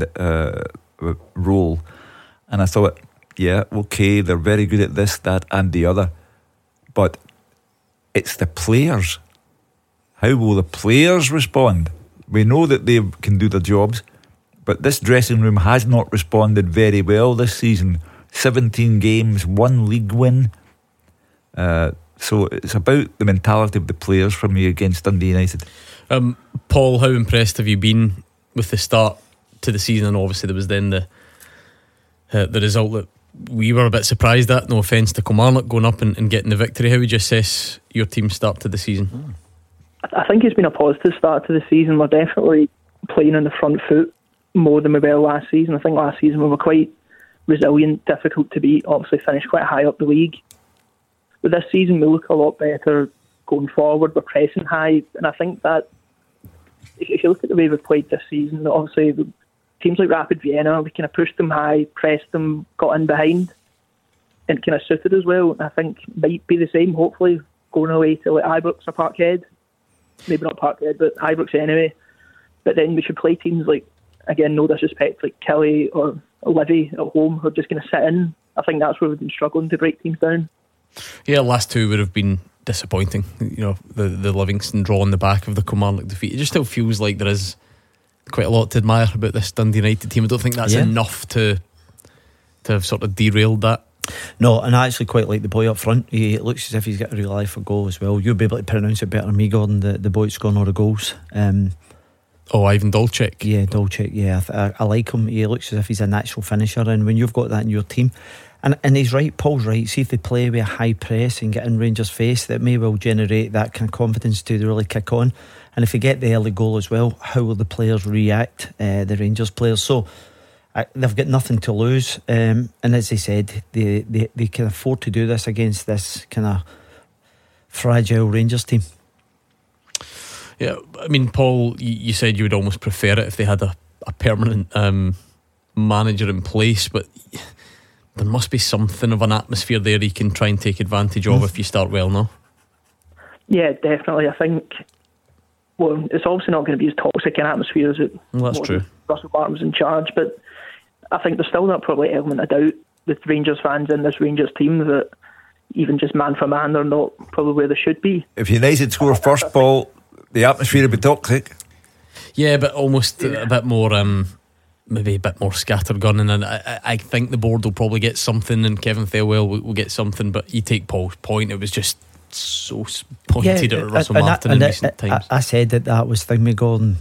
Roll, and I thought, yeah, okay, they're very good at this, that and the other, but it's the players. How will the players respond? We know that they can do their jobs, but this dressing room has not responded very well this season. 17 games, 1 league win. So it's about the mentality of the players for me against Dundee United. Paul, how impressed have you been with the start to the season? And obviously there was then the result that we were a bit surprised at. No offence to Kilmarnock going up and getting the victory. How would you assess your team's start to the season? I think it's been a positive start to the season. We're definitely playing on the front foot more than we were last season. I think last season we were quite resilient, difficult to beat, obviously finished quite high up the league. But this season we look a lot better going forward. We're pressing high, and I think that if you look at the way we've played this season, obviously teams like Rapid Vienna, we kind of pushed them high, pressed them, got in behind, and kind of suited as well. And I think might be the same, hopefully, going away to like Ibrox or Parkhead. Maybe not Parkhead, but Ibrox anyway. But then we should play teams like, again, no disrespect, like Kelly or Livy at home, who are just going to sit in. I think that's where we've been struggling to break teams down. Yeah, last two would have been disappointing. You know, the Livingston draw on the back of the Kilmarnock defeat. It just still feels like there is quite a lot to admire about this Dundee United team. I don't think that's enough to have sort of derailed that. No, and I actually quite like the boy up front. He looks as if he's got a real eye for goal as well. You'll be able to pronounce it better than me, Gordon. The boy that's scoring all the goals. Ivan Dolchek. Yeah, Dolchek. Yeah, I like him. He looks as if he's a natural finisher, and when you've got that in your team, and he's right, Paul's right. See if they play with a high press and get in Rangers' face, that may well generate that kind of confidence to really kick on. And if they get the early goal as well, how will the players react? The Rangers players. So they've got nothing to lose, and as they said, they can afford to do this against this kind of fragile Rangers team. Yeah, I mean, Paul, you said you would almost prefer it if they had a permanent manager in place, but there must be something of an atmosphere there you can try and take advantage of if you start well, no? Yeah, definitely. I think, well, it's obviously not going to be as toxic an atmosphere as it that's true. Russell Martin was in charge, but I think there's still that probably element of doubt with Rangers fans in this Rangers team that even just man for man, they're not probably where they should be. If United score first, Paul, the atmosphere would be toxic. Yeah, but almost a bit more maybe a bit more scattergun, and I think the board will probably get something, and Kevin Thelwell will get something. But you take Paul's point, it was just so pointed at Russell Martin in recent times. I said that was thing with Gordon.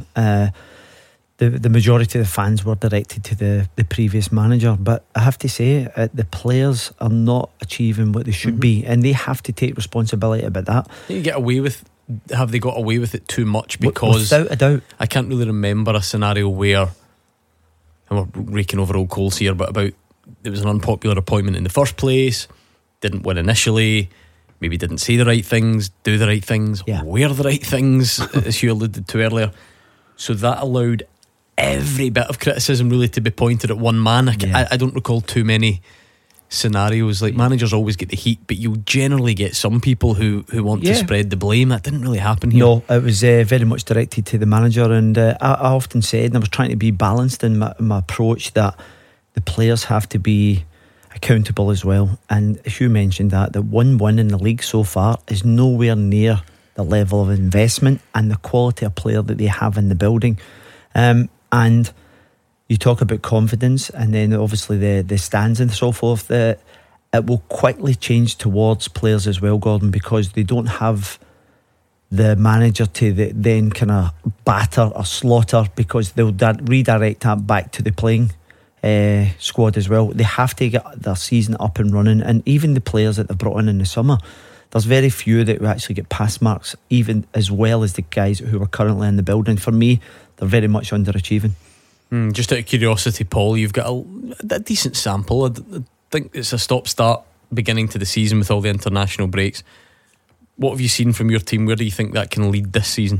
The majority of the fans were directed to the previous manager, but I have to say the players are not achieving what they should be, and they have to take responsibility about that. Have they got away with it too much? Because without a doubt, I can't really remember a scenario where, and we're raking over old coals here, but about there was an unpopular appointment in the first place, didn't win initially, maybe didn't say the right things, do the right things, wear the right things, as you alluded to earlier. So that allowed every bit of criticism really to be pointed at one man. I don't recall too many scenarios. Like, managers always get the heat, but you generally get some people who want to spread the blame. That didn't really happen here. No, it was very much directed to the manager, and I often said, and I was trying to be balanced in my approach, that the players have to be accountable as well. And Hugh mentioned that one win in the league so far is nowhere near the level of investment and the quality of player that they have in the building. And you talk about confidence, and then obviously the stands and so forth. It will quickly change towards players as well, Gordon, because they don't have the manager to then kind of batter or slaughter, because they'll redirect that back to the playing squad as well. They have to get their season up and running, and even the players that they've brought in the summer, there's very few that will actually get pass marks, even as well as the guys who are currently in the building. For me, they're very much underachieving. Just out of curiosity, Paul, you've got a decent sample. I think it's a stop-start beginning to the season with all the international breaks. What have you seen from your team? Where do you think that can lead this season?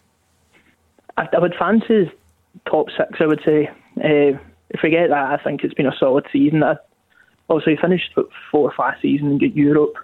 I would fancy top six, I would say. If we get that, I think it's been a solid season. Obviously, finished 4th last season and get Europe.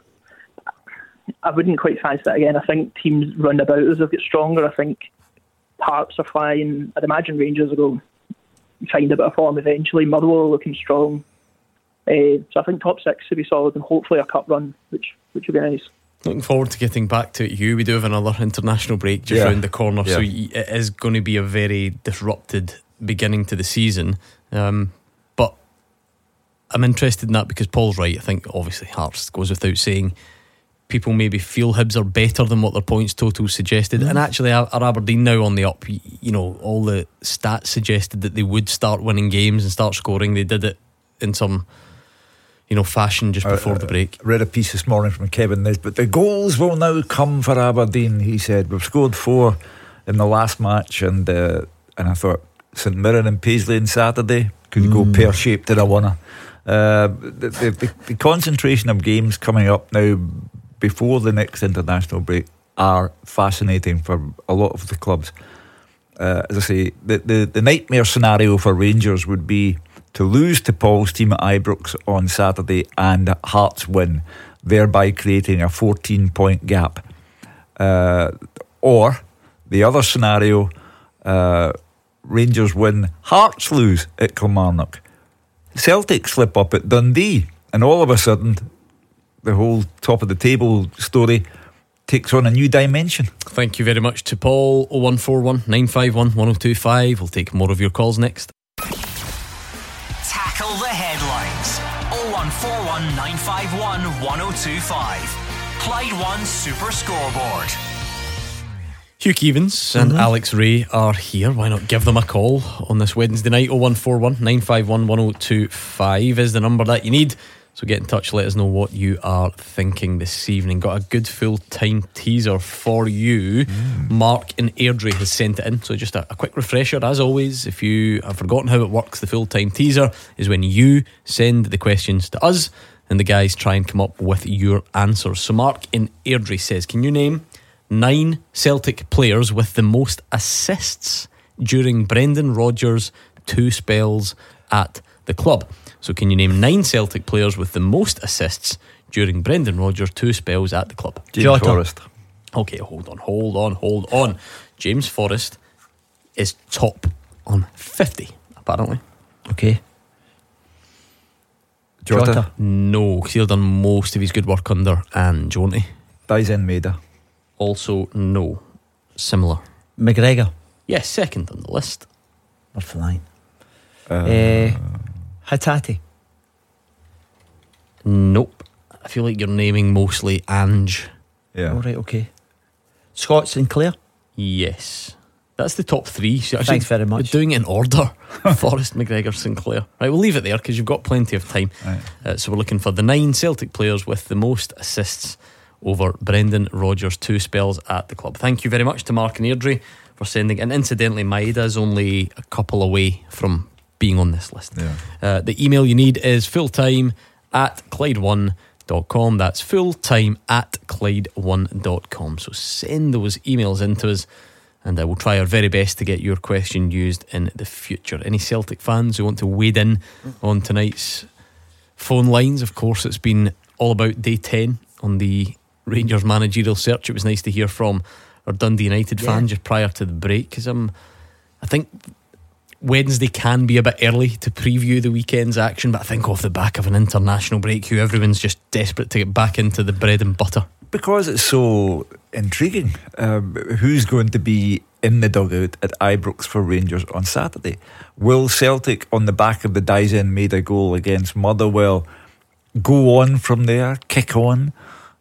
I wouldn't quite fancy that again. I think teams run about as they've got stronger. I think Hearts are flying. I'd imagine Rangers will go find a bit of form eventually. Motherwell looking strong. So I think top six would be solid, and hopefully a cup run, which would be nice. Looking forward to getting back to it, Hugh. We do have another international break just round the corner, so it is going to be a very disrupted beginning to the season. But I'm interested in that because Paul's right. I think obviously Hearts goes without saying. People maybe feel Hibs are better than what their points total suggested, and actually are Aberdeen now on the up. You know, all the stats suggested that they would start winning games and start scoring. They did it in some fashion just before the break. I read a piece this morning from Kevin Nisbet. The goals will now come for Aberdeen, he said. We've scored 4 in the last match, and I thought St Mirren and Paisley on Saturday could go pear-shaped in a winner. The concentration of games coming up now before the next international break are fascinating for a lot of the clubs. As I say, the nightmare scenario for Rangers would be to lose to Paul's team at Ibrox on Saturday and Hearts win, thereby creating a 14-point gap. Or the other scenario, Rangers win, Hearts lose at Kilmarnock, Celtic slip up at Dundee, and all of a sudden the whole top of the table story takes on a new dimension. Thank you very much to Paul. 0141 951 1025. We'll take more of your calls next. Tackle the headlines. 0141 951 1025. Clyde One Super Scoreboard. Hugh Keevins and Alex Ray are here. Why not give them a call on this Wednesday night? 0141 951 1025 is the number that you need. So get in touch, let us know what you are thinking this evening. Got a good full-time teaser for you. Mark in Airdrie has sent it in. So just a quick refresher, as always, if you have forgotten how it works, the full-time teaser is when you send the questions to us and the guys try and come up with your answers. So Mark in Airdrie says, can you name 9 Celtic players with the most assists during Brendan Rodgers' 2 spells at the club? So can you name 9 Celtic players with the most assists during Brendan Rodgers' 2 spells at the club? James Forrest. Okay, hold on. James Forrest is top on 50, apparently. Okay. Jota? No, because he's done most of his good work under and Jonty. Dyson Maeda? Also no. Similar. McGregor? Yes, second on the list. Or flying. Hatate. Nope. I feel like you're naming mostly Ange. Yeah. All right, okay. Scott Sinclair. Yes. That's the top three. So thanks very much. We're doing it in order. Forrest, McGregor, Sinclair. Right, we'll leave it there because you've got plenty of time. Right. So we're looking for the 9 Celtic players with the most assists over Brendan Rodgers' 2 spells at the club. Thank you very much to Mark and Airdrie for sending. And incidentally, Maeda is only a couple away from being on this list. The email you need is fulltime@Clyde1.com. That's fulltime@Clyde1.com. So send those emails into us, and we'll try our very best to get your question used in the future. Any Celtic fans who want to wade in on tonight's phone lines? Of course, it's been all about day 10 on the Rangers managerial search. It was nice to hear from our Dundee United fan just prior to the break, because I think Wednesday can be a bit early to preview the weekend's action, but I think off the back of an international break, everyone's just desperate to get back into the bread and butter. Because it's so intriguing. Who's going to be in the dugout at Ibrox for Rangers on Saturday? Will Celtic, on the back of the Dyson made a goal against Motherwell, go on from there, kick on,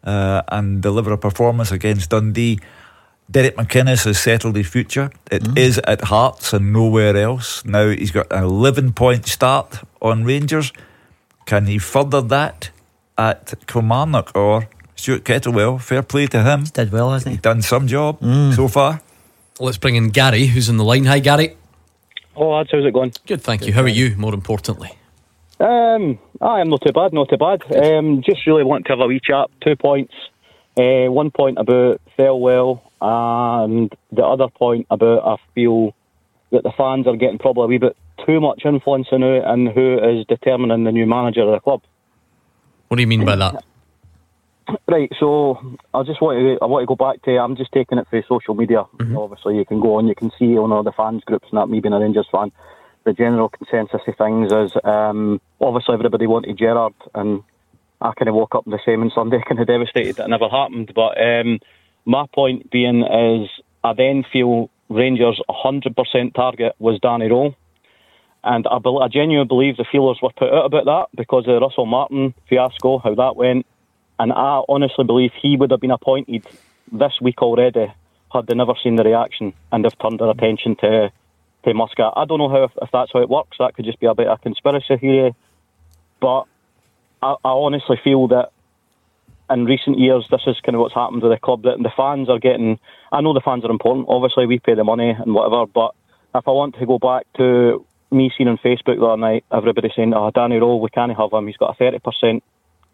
and deliver a performance against Dundee? Derek McInnes has settled his future. It is at Hearts and nowhere else. Now he's got an 11-point start on Rangers. Can he further that at Kilmarnock or Stuart Kettlewell? Fair play to him. He's did well, hasn't he? He's done some job so far. Let's bring in Gary, who's on the line. Hi, Gary. Oh, lads, how's it going? Good, thank you. How are you, more importantly? I'm not too bad. Just really want to have a wee chat. 2 points. 1 point about Thelwell, and the other point about I feel that the fans are getting probably a wee bit too much influence in who is determining the new manager of the club. What do you mean by that? Right, so I want to go back to, I'm just taking it through social media. Obviously you can go on, you can see on all the fans groups, and that me being a Rangers fan, the general consensus of things is obviously everybody wanted Gerrard, and I kind of woke up the same on Sunday, kind of devastated that it never happened. But my point being is, I then feel Rangers' 100% target was Danny Rowe, and I genuinely believe the feelers were put out about that because of the Russell Martin fiasco, how that went. And I honestly believe he would have been appointed this week already had they never seen the reaction and have turned their attention to Muscat. I don't know if that's how it works. That could just be a bit of a conspiracy theory. But I honestly feel that in recent years, this is kind of what's happened to the club. That the fans are getting... I know the fans are important. Obviously, we pay the money and whatever. But if I want to go back to me seeing on Facebook the other night, everybody saying, Danny Rowe, we can't have him. He's got a 30%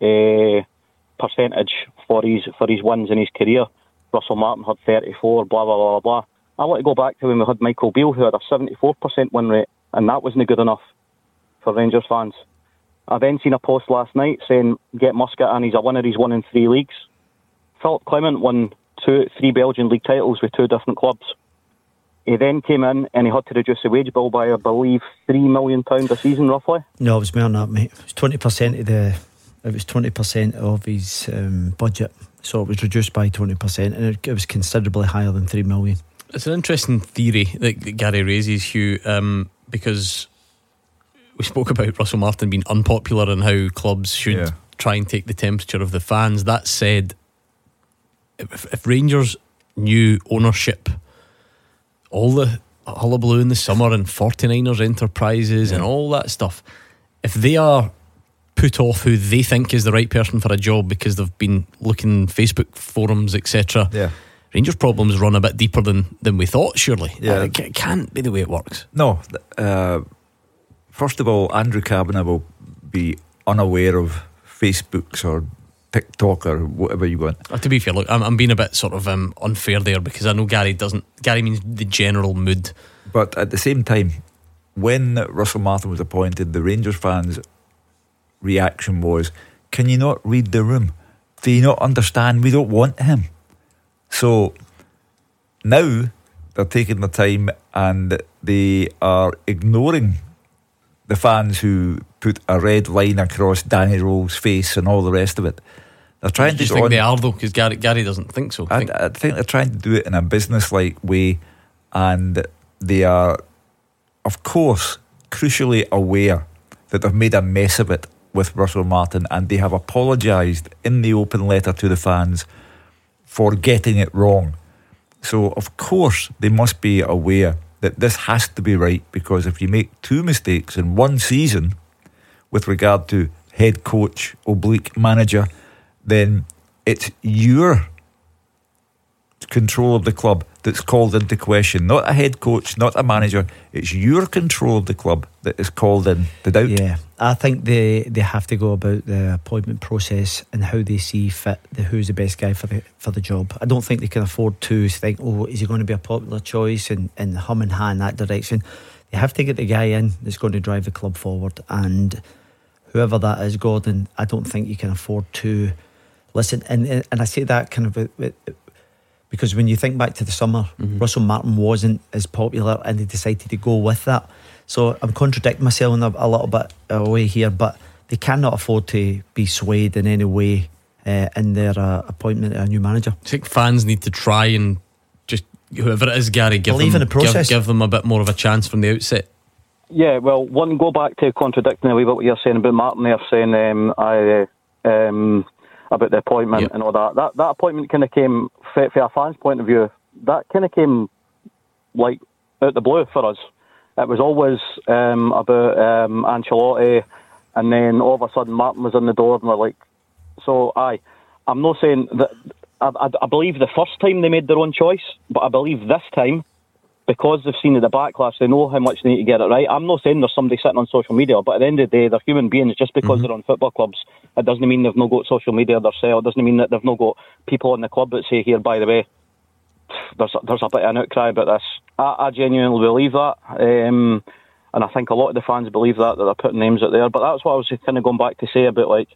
percentage for his wins in his career. Russell Martin had 34, blah, blah, blah, blah. I want to go back to when we had Michael Beale, who had a 74% win rate, and that wasn't good enough for Rangers fans. I then seen a post last night saying, get Muscat in, he's a winner, he's won in 3 leagues. Philip Clement won 3 Belgian league titles with 2 different clubs. He then came in and he had to reduce the wage bill by, I believe, £3 million a season, roughly. No, it was more than that, mate. It was 20% of the... It was 20% of his budget, so it was reduced by 20%, and it was considerably higher than 3 million. It's an interesting theory that Gary raises, Hugh, because we spoke about Russell Martin being unpopular and how clubs should try and take the temperature of the fans. That said, if Rangers knew ownership, all the hullabaloo in the summer and 49ers enterprises and all that stuff, if they are put off who they think is the right person for a job because they've been looking Facebook forums, etc. Rangers' problems run a bit deeper than we thought, surely. It can't be the way it works. No. First of all, Andrew Kavanagh will be unaware of Facebooks or TikTok or whatever you want. To be fair, look, I'm being a bit sort of unfair there because I know Gary means the general mood. But at the same time, when Russell Martin was appointed, the Rangers fans' reaction was, can you not read the room? Do you not understand? We don't want him. So now they're taking the time and they are ignoring the fans who put a red line across Danny Rowe's face and all the rest of it. They're trying to think they are though, because Gary doesn't think so. I think they're trying to do it in a business-like way, and they are, of course, crucially aware that they've made a mess of it with Russell Martin, and they have apologised in the open letter to the fans for getting it wrong. So of course they must be aware that this has to be right, because if you make 2 mistakes in one season with regard to head coach / manager, then it's your control of the club that's called into question. Not a head coach, not a manager. It's your control of the club that is called in to doubt. Yeah, I think they have to go about the appointment process and how they see fit who's the best guy for the job. I don't think they can afford to think, oh, is he going to be a popular choice, and hum and ha in that direction. They have to get the guy in that's going to drive the club forward, and whoever that is, Gordon, I don't think you can afford to listen. And I say that kind of because when you think back to the summer, Russell Martin wasn't as popular, and they decided to go with that. So I'm contradicting myself a little bit away here, but they cannot afford to be swayed in any way in their appointment of a new manager. I think fans need to try and just, whoever it is, Gary, believe in the process. Give them a bit more of a chance from the outset. Yeah, well, go back to contradicting a wee bit what you're saying about Martin there, saying about the appointment and all that. That appointment kind of came, from a fan's point of view, that kind of came like out the blue for us. It was always about Ancelotti, and then all of a sudden Martin was in the door, and we're like, so I'm not saying that I believe the first time they made their own choice, but I believe this time, because they've seen the backlash, they know how much they need to get it right. I'm not saying there's somebody sitting on social media, but at the end of the day, they're human beings. Just because they're on football clubs, it doesn't mean they've not got social media themselves. It doesn't mean that they've not got people in the club that say, here, by the way, there's a bit of an outcry about this. I genuinely believe that, and I think a lot of the fans believe that they're putting names out there. But that's what I was kind of going back to say about, like,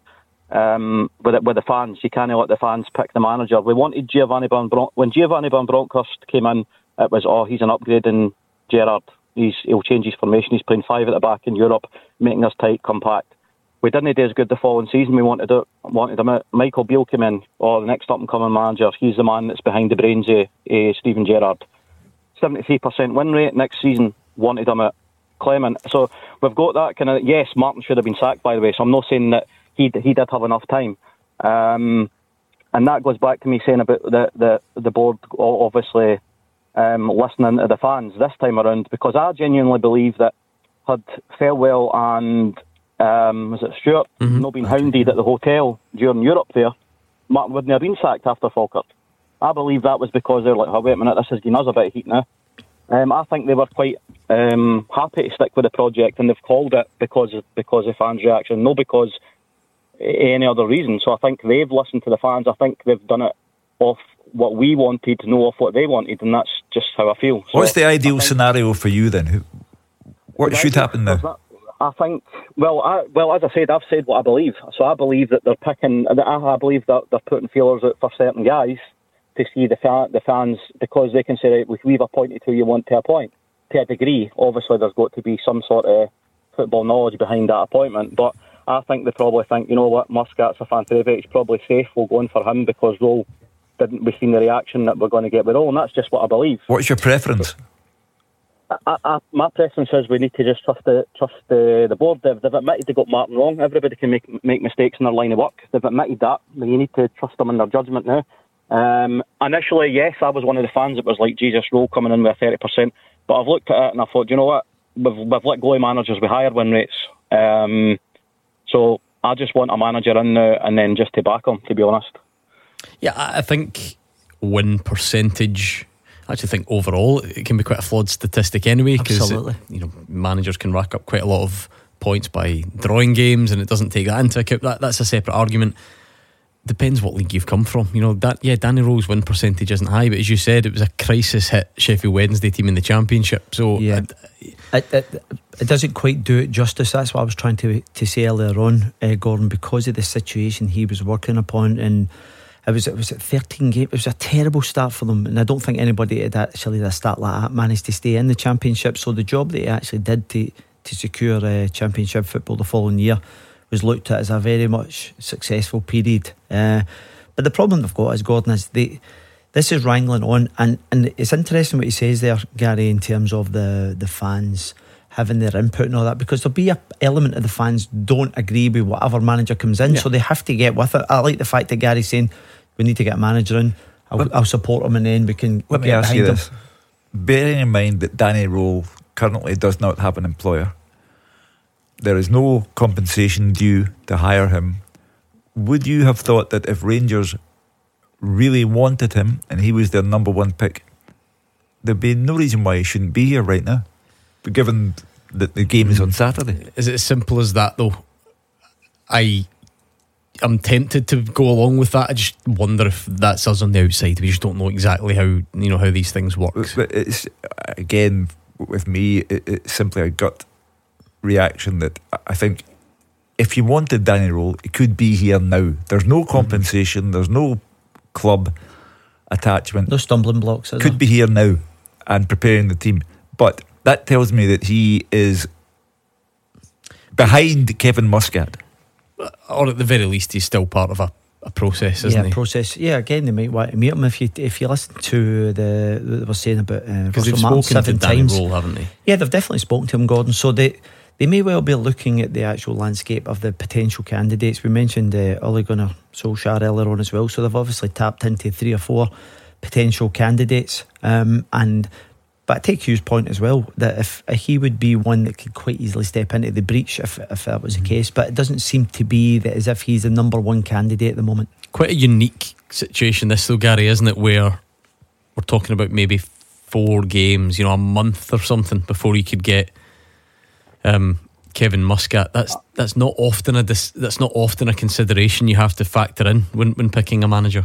with the fans. You can't let the fans pick the manager. We wanted Giovanni Van Bronckhorst. When Giovanni Van Bronckhorst came in, it was, he's an upgrade in Gerrard. He'll change his formation. He's playing 5 at the back in Europe, making us tight, compact. We didn't do as good the following season. We wanted him out. Michael Beale came in, the next up-and-coming manager. He's the man that's behind the brains of Steven Gerrard. 73% win rate next season. Wanted him out. Clement. So we've got that kind of. Yes, Martin should have been sacked, by the way. So I'm not saying that he did have enough time. And that goes back to me saying about the board, obviously. Listening to the fans this time around, because I genuinely believe that had Farewell and was it Stewart not been hounded at the hotel during Europe there, Martin wouldn't have been sacked after Falkirk. I believe that was because they're like, oh, wait a minute, this is giving us a bit of heat now. I think they were quite happy to stick with the project, and they've called it because of fans' reaction, not because any other reason. So I think they've listened to the fans. I think they've done it off what we wanted, to know of what they wanted, and that's just how I feel. So what's the ideal scenario for you then? What should happen now? I think, as I said, I've said what I believe. So I believe that they're picking. I believe that they're putting feelers out for certain guys to see the fans, because they can say, right, we've appointed who you want to appoint. To a degree, obviously, there's got to be some sort of football knowledge behind that appointment, but I think they probably think, you know what, Muscat's a fan favourite. He's probably safe. We'll go in for him because we've seen the reaction that we're going to get with Roll, and that's just what I believe. What's your preference? My preference is we need to just trust the board. They've admitted they got Martin wrong. Everybody can make mistakes in their line of work. They've admitted that. You need to trust them in their judgment now. Initially, yes, I was one of the fans that was like, Jesus, Roll coming in with 30%. But I've looked at it and I thought, you know what? We've let go of managers with higher win rates. So I just want a manager in now and then just to back him, to be honest. Yeah, I think win percentage, I actually think overall it can be quite a flawed statistic anyway, because managers can rack up quite a lot of points by drawing games, and it doesn't take that into account. That's a separate argument. Depends what league you've come from. Danny Rowe's win percentage isn't high, but as you said, it was a crisis hit Sheffield Wednesday team in the Championship. So yeah, it doesn't quite do it justice. That's what I was trying to say earlier on, Gordon, because of the situation he was working upon. And it was 13 games. It was a terrible start for them, and I don't think anybody at a start like that managed to stay in the Championship. So the job that he actually did to secure Championship football the following year was looked at as a very much successful period. But the problem they've got is, Gordon, is this is wrangling on, and it's interesting what he says there, Gary, in terms of the fans having their input and all that, because there'll be an element of the fans don't agree with whatever manager comes in, so they have to get with it. I like the fact that Gary's saying we need to get a manager in. I'll support him, and then we can let me ask you this, bearing in mind that Danny Röhl currently does not have an employer, there is no compensation due to hire him. Would you have thought that if Rangers really wanted him and he was their number one pick, there'd be no reason why he shouldn't be here right now, given that the game is on Saturday? Is it as simple as that though? I'm tempted to go along with that. I just wonder if that's us on the outside. We just don't know exactly how these things work. But it's, again, with me, it's simply a gut reaction that I think if you wanted Danny Röhl, it could be here now. There's no compensation, there's no club attachment, no stumbling blocks. Could be here now and preparing the team. But that tells me that he is behind Kevin Muscat, or at the very least he's still part of a process, isn't he? Process. Yeah, again, they might want to meet him. If you listen to what they were saying about because they've spoken to Danny Röhl, haven't they? Yeah, they've definitely spoken to him, Gordon. So they may well be looking at the actual landscape of the potential candidates. We mentioned Ole Gunnar Solskjaer earlier on as well, so they've obviously tapped into 3 or 4 potential candidates. But I take Hugh's point as well, that if he would be one that could quite easily step into the breach if that was the case, but it doesn't seem to be that as if he's the number one candidate at the moment. Quite a unique situation this though, Gary, isn't it, where we're talking about maybe 4 games, a month or something before he could get Kevin Muscat. That's not often a consideration you have to factor in when picking a manager.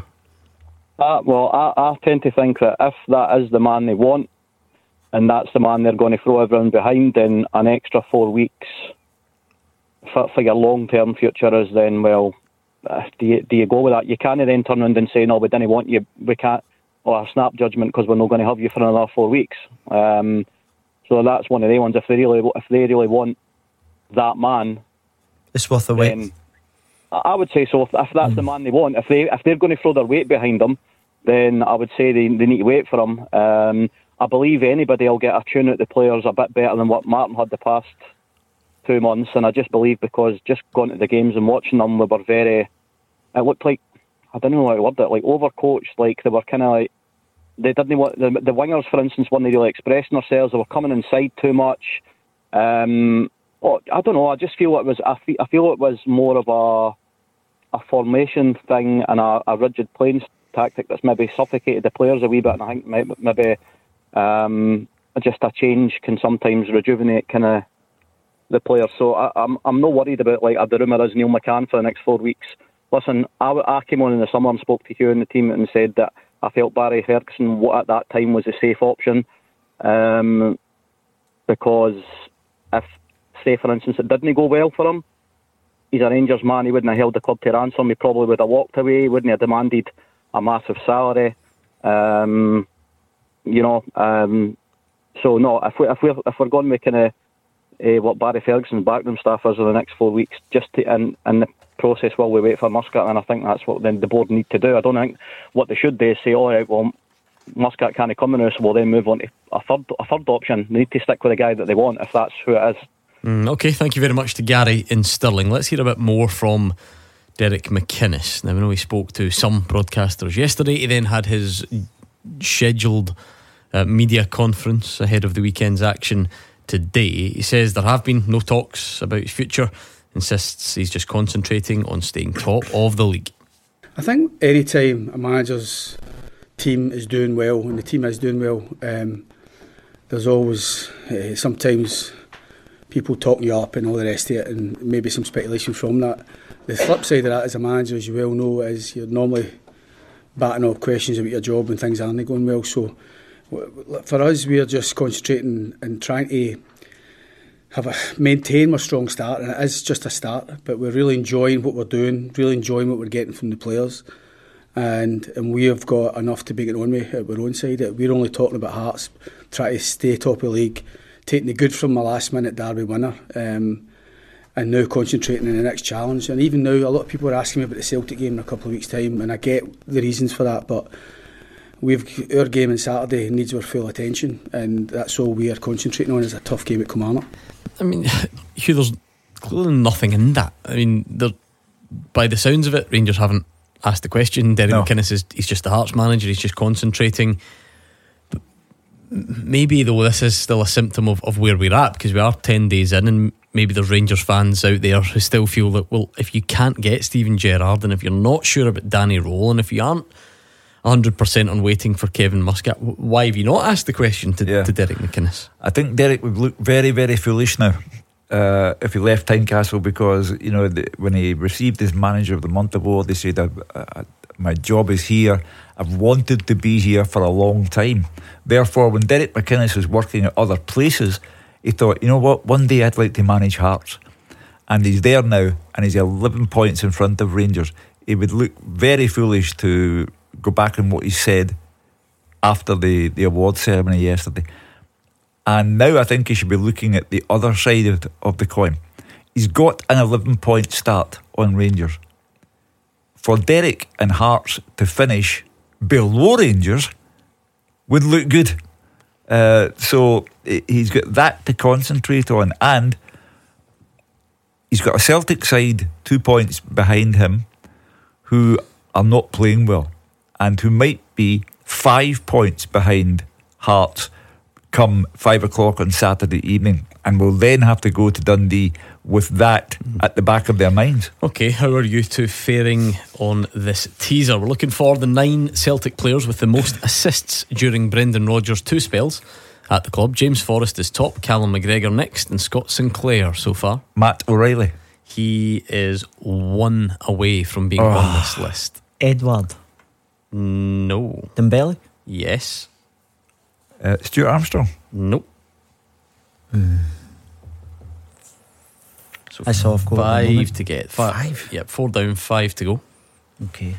I tend to think that if that is the man they want, and that's the man they're going to throw everyone behind, then an extra 4 weeks for your long-term future is then, well, do you go with that? You can't then turn around and say, no, we didn't want you, we can't, or a snap judgment because we're not going to have you for another 4 weeks. So that's one of the ones. If they really want that man, it's worth the wait. I would say so. If that's the man they want, if they're going to throw their weight behind them, then I would say they need to wait for him. I believe anybody will get a tune at the players a bit better than what Martin had the past 2 months, and I just believe because just going to the games and watching them, we were very. It looked like, I don't know how to word it, like overcoached. Like they were kind of like, they didn't want the wingers, for instance, weren't really expressing themselves. They were coming inside too much. I don't know. I just feel it was. I feel it was more of a formation thing and a rigid playing tactic that's maybe suffocated the players a wee bit. And I think maybe just a change can sometimes rejuvenate kind of the players. So I'm not worried about like the rumour is Neil McCann for the next 4 weeks. Listen, I came on in the summer and spoke to Hugh and the team and said that I felt Barry Ferguson at that time was a safe option, because if, say for instance, it didn't go well for him, he's a Rangers man, he wouldn't have held the club to ransom, he probably would have walked away, he wouldn't have demanded a massive salary. So no, if we're going with kind of what Barry Ferguson's backroom staff is in the next 4 weeks, just to, in the process while we wait for Muscat, and I think that's what then the board need to do. I don't think what they should do is say, all right, well, Muscat can't come in now, so we'll then move on to a third option. They need to stick with the guy that they want, if that's who it is. Okay, thank you very much to Gary in Stirling. Let's hear a bit more from Derek McInnes. Now, we know he spoke to some broadcasters yesterday. He then had his scheduled media conference ahead of the weekend's action today. He says there have been no talks about his future, insists he's just concentrating on staying top of the league. I think any time a manager's team is doing well and the team is doing well, there's always sometimes people talking you up and all the rest of it, and maybe some speculation from that. The flip side of that as a manager, as you well know, is you're normally batting off questions about your job when things aren't going well. So for us, we're just concentrating and trying to maintain our strong start, and it is just a start, but we're really enjoying what we're doing, really enjoying what we're getting from the players, and we have got enough to bring it on with at our own side. We're only talking about Hearts, trying to stay top of the league, taking the good from my last minute derby winner, and now concentrating on the next challenge. And even now, a lot of people are asking me about the Celtic game in a couple of weeks' time, and I get the reasons for that, but our game on Saturday needs our full attention, and that's all we are concentrating on is a tough game at Kilmarnock. I mean, Hugh, there's clearly nothing in that. I mean, by the sounds of it, Rangers haven't asked the question. Derek McInnes he's just the Hearts manager, he's just concentrating. But maybe though this is still a symptom of where we're at, because we are 10 days in, and maybe there's Rangers fans out there who still feel that, well, if you can't get Steven Gerrard, and if you're not sure about Danny Rowell, and if you aren't 100% on waiting for Kevin Muscat, why have you not asked the question to Derek McInnes? I think Derek would look very, very foolish now if he left Tynecastle, because when he received his Manager of the Month award, they said, my job is here, I've wanted to be here for a long time. Therefore, when Derek McInnes was working at other places, he thought, you know what, one day I'd like to manage Hearts. And he's there now, and he's 11 points in front of Rangers. He would look very foolish to go back on what he said after the award ceremony yesterday. And now I think he should be looking at the other side of the coin. He's got an 11-point start on Rangers. For Derek and Hearts to finish below Rangers would look good. So he's got that to concentrate on, and he's got a Celtic side 2 points behind him who are not playing well, and who might be 5 points behind Hearts come 5 o'clock on Saturday evening, and will then have to go to Dundee with that at the back of their minds. Okay, how are you two faring on this teaser? We're looking for the 9 Celtic players with the most assists during Brendan Rodgers' 2 spells at the club. James Forrest is top, Callum McGregor next, and Scott Sinclair so far. Matt O'Reilly, he is 1 away from being on this list. Edward? No. Dembele? Yes. Stuart Armstrong? Nope. So that's off goal 5 to get. 5? Yep, 4 down, 5 to go. Okay.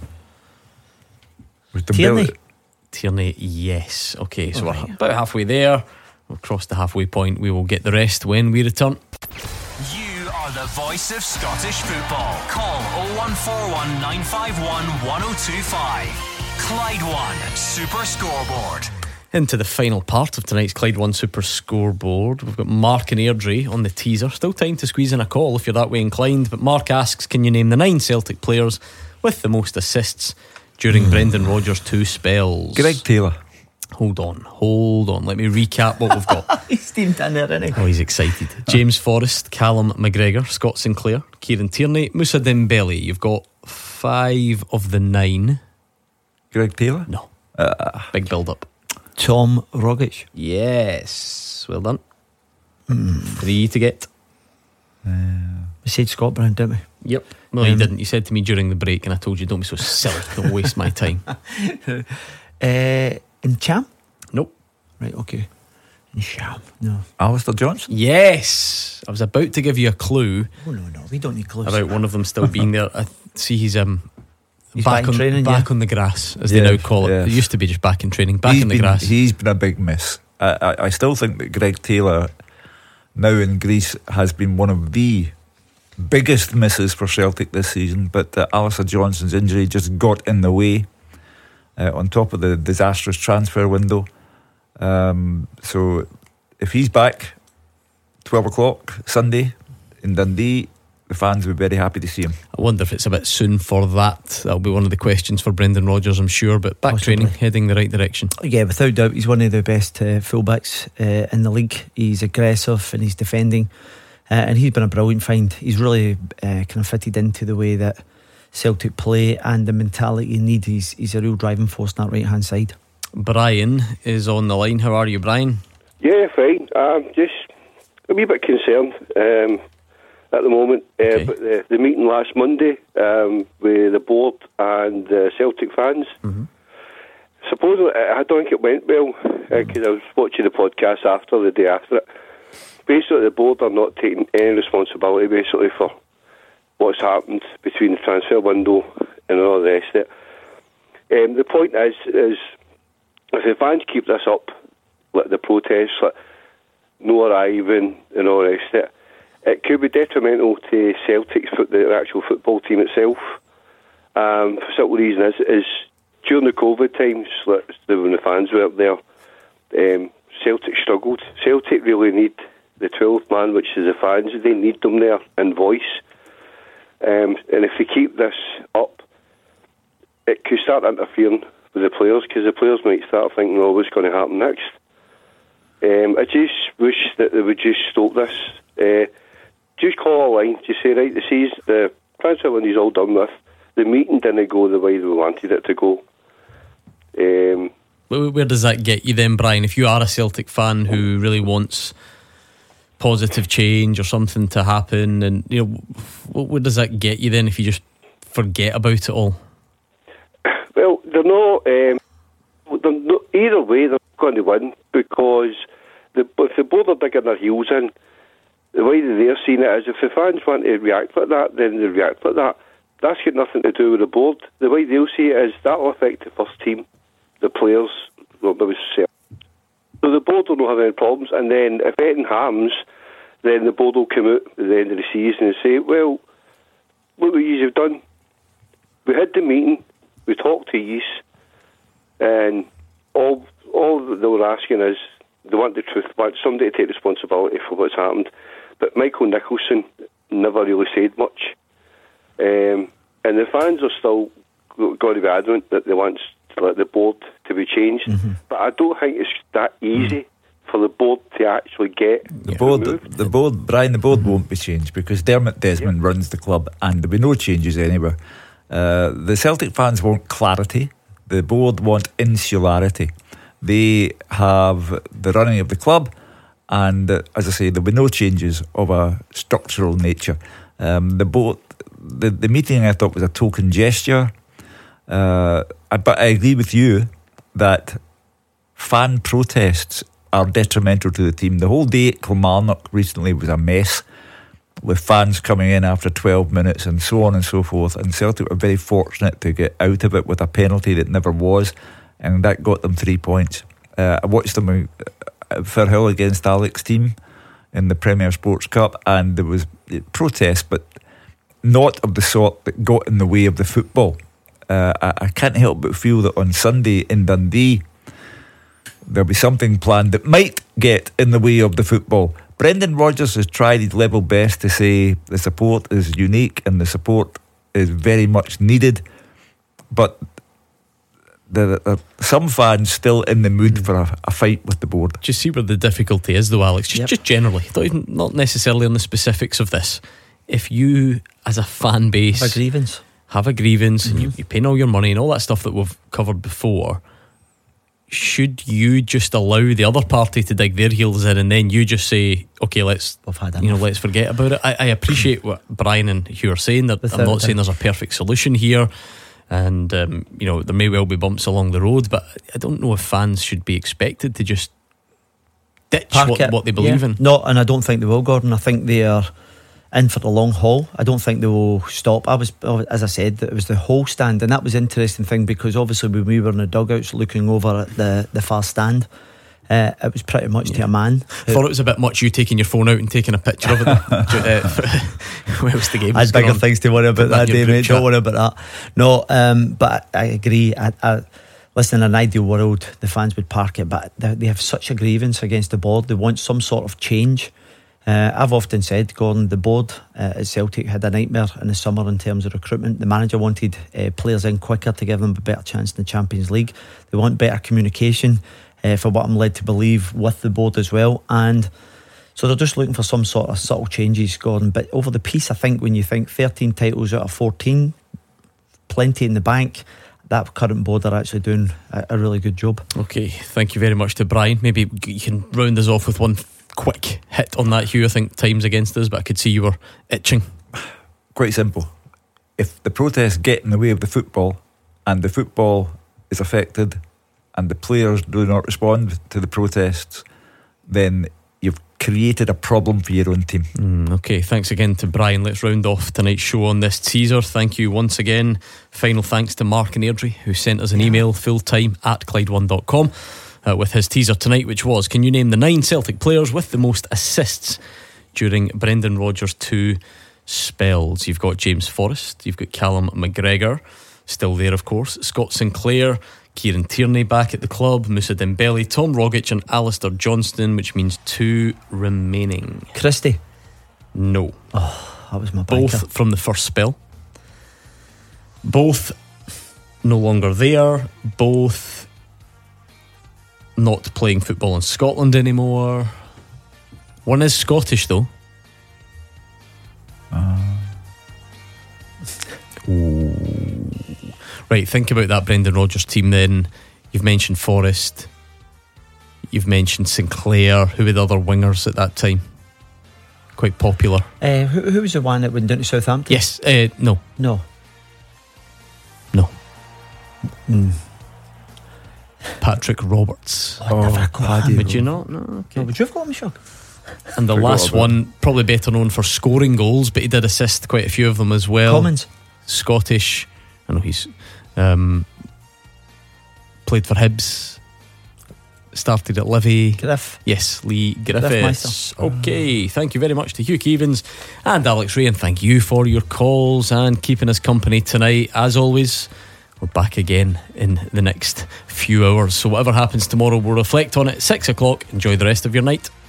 Tierney, yes. Okay, so we're about halfway there. We'll cross the halfway point. We will get the rest when we return. You are the voice of Scottish football. Call 0141 951 1025. Clyde One Super Scoreboard. Into the final part of tonight's Clyde One Super Scoreboard. We've got Mark and Airdrie on the teaser. Still time to squeeze in a call if you're that way inclined. But Mark asks, can you name the 9 Celtic players with the most assists during Brendan Rodgers' 2 spells? Greg Taylor. Hold on. Let me recap what we've got. He's steamed in there, isn't he? Oh, he's excited. James Forrest, Callum McGregor, Scott Sinclair, Kieran Tierney, Moussa Dembele. You've got 5 of the 9. Greg Taylor? No. Big build up. Tom Rogic. Yes. Well done. 3 to get. We said Scott Brown, didn't we? Yep. No, you didn't. You said to me during the break, and I told you, don't be so silly. Don't waste my time. In Cham? Nope. Right, okay. In Cham, no. Alistair Johnson? Yes. I was about to give you a clue. Oh, no, we don't need clues. About one of them still being there. I see he's back in training, back on the grass, as they now call it. It used to be just back in training. Back in the grass. He's been a big miss. I still think that Greg Taylor, now in Greece, has been one of the biggest misses for Celtic this season. But Alistair Johnson's injury just got in the way, on top of the disastrous transfer window. So if he's back 12 o'clock Sunday in Dundee, the fans will be very happy to see him. I wonder if it's a bit soon for that. That'll be one of the questions for Brendan Rodgers, I'm sure. But back training, heading the right direction. Yeah, without doubt, he's one of the best fullbacks in the league. He's aggressive and he's defending, and he's been a brilliant find. He's really kind of fitted into the way that Celtic play and the mentality you need. He's a real driving force on that right hand side. Brian is on the line. How are you, Brian? Yeah, fine. Just a wee bit concerned at the moment. But the meeting last Monday with the board and Celtic fans. Supposedly, I don't think it went well, because I was watching the podcast after, the day after it. Basically, the board are not taking any responsibility basically for what's happened between the transfer window and all the rest of it. The point is if the fans keep this up, like the protests, like no arriving and all the rest of it, it could be detrimental to Celtic's the actual football team itself. For simple reason is during the COVID times, when the fans were up there, Celtic struggled. Celtic really need the 12th man, which is the fans. They need them there in voice. And if they keep this up, it could start interfering with the players, because the players might start thinking, oh, what's going to happen next? I just wish that they would just stop this. Just call a line. Just say, right, the transfer window is all done with. The meeting didn't go the way we wanted it to go. Where does that get you then, Brian? If you are a Celtic fan who really wants positive change or something to happen, and where does that get you then if you just forget about it all? Well, they're not either way, they're not going to win, because if the board are digging their heels in, the way that they're seeing it is, if the fans want to react like that, then they react like that. That's got nothing to do with the board. The way they'll see it is that'll affect the first team, the players. So the board will not have any problems, and then if anything happens, then the board will come out at the end of the season and say, well, look what you've done. We had the meeting, we talked to you, and all that they were asking is, they want the truth, they want somebody to take responsibility for what's happened. But Michael Nicholson never really said much. And the fans are still going to be adamant that they want the board to be changed. Mm-hmm. But I don't think it's that easy for the board to actually get the board, Brian, the board won't be changed, because Dermot Desmond runs the club and there'll be no changes anywhere. The Celtic fans want clarity. The board want insularity. They have the running of the club, and as I say, there'll be no changes of a structural nature. The meeting, I thought, was a token gesture, but I agree with you that fan protests are detrimental to the team. The whole day at Kilmarnock recently was a mess, with fans coming in after 12 minutes and so on and so forth, and Celtic were very fortunate to get out of it with a penalty that never was, and that got them 3 points. I watched them for Hill against Alec's team in the Premier Sports Cup, and there was protests, but not of the sort that got in the way of the football. I can't help but feel that on Sunday in Dundee there'll be something planned that might get in the way of the football. Brendan Rodgers has tried his level best to say the support is unique and the support is very much needed, but there are some fans still in the mood for a fight with the board. Do you see where the difficulty is though, Alex? Just generally, not necessarily on the specifics of this. If you as a fan base have a grievance and you're paying all your money and all that stuff that we've covered before, should you just allow the other party to dig their heels in and then you just say, okay, let's forget about it? I appreciate what Brian and Hugh are saying, that I'm not saying there's a perfect solution here, and there may well be bumps along the road, but I don't know if fans should be expected to just ditch what they believe in. No, and I don't think they will, Gordon. I think they are in for the long haul. I don't think they will stop. As I said, it was the whole stand, and that was an interesting thing, because obviously when we were in the dugouts looking over at the far stand, it was pretty much to a man. I thought it was a bit much you taking your phone out and taking a picture of it. Whilst the game was I had bigger things to worry about that day, mate. Don't worry about that. No, but I agree. Listen, in an ideal world the fans would park it, but they have such a grievance against the board. They want some sort of change. I've often said, Gordon, the board at Celtic had a nightmare in the summer in terms of recruitment. The manager wanted players in quicker to give them a better chance in the Champions League. They want better communication, for what I'm led to believe, with the board as well. And so they're just looking for some sort of subtle changes, Gordon. But over the piece, I think when you think 13 titles out of 14, plenty in the bank, that current board are actually doing a really good job. Okay, thank you very much to Brian. Maybe you can round us off with one quick hit on that, Hugh. I think time's against us, but I could see you were itching. Quite simple. If the protests get in the way of the football, and the football is affected, and the players do not respond to the protests, then you've created a problem for your own team. Okay, thanks again to Brian. Let's round off tonight's show on this teaser. Thank you once again. Final thanks to Mark and Airdrie, who sent us an email, fulltime@Clyde1.com, with his teaser tonight, which was, can you name the 9 Celtic players with the most assists during Brendan Rodgers' 2 spells? You've got James Forrest, you've got Callum McGregor, still there, of course. Scott Sinclair, Kieran Tierney back at the club, Moussa Dembele, Tom Rogic and Alistair Johnston, which means 2 remaining. Christie? No. Oh, that was my banker. Both from the first spell. Both no longer there. Both not playing football in Scotland anymore. One is Scottish though. Ooh. Right, think about that Brendan Rodgers team then. You've mentioned Forrest, you've mentioned Sinclair. Who were the other wingers at that time? Quite popular. Who was the one that went down to Southampton? Yes, no. Patrick Roberts. Would you not? No, okay. No, would you have got him, Sean? And the last one, probably better known for scoring goals, but he did assist quite a few of them as well. Commons. Scottish. I know he's played for Hibs. Started at Livy. Griff. Yes, Lee Griffiths. Okay, thank you very much to Hugh Keevins and Alex Ray, and thank you for your calls and keeping us company tonight. As always, we're back again in the next few hours. So whatever happens tomorrow, we'll reflect on it at 6 o'clock. Enjoy the rest of your night.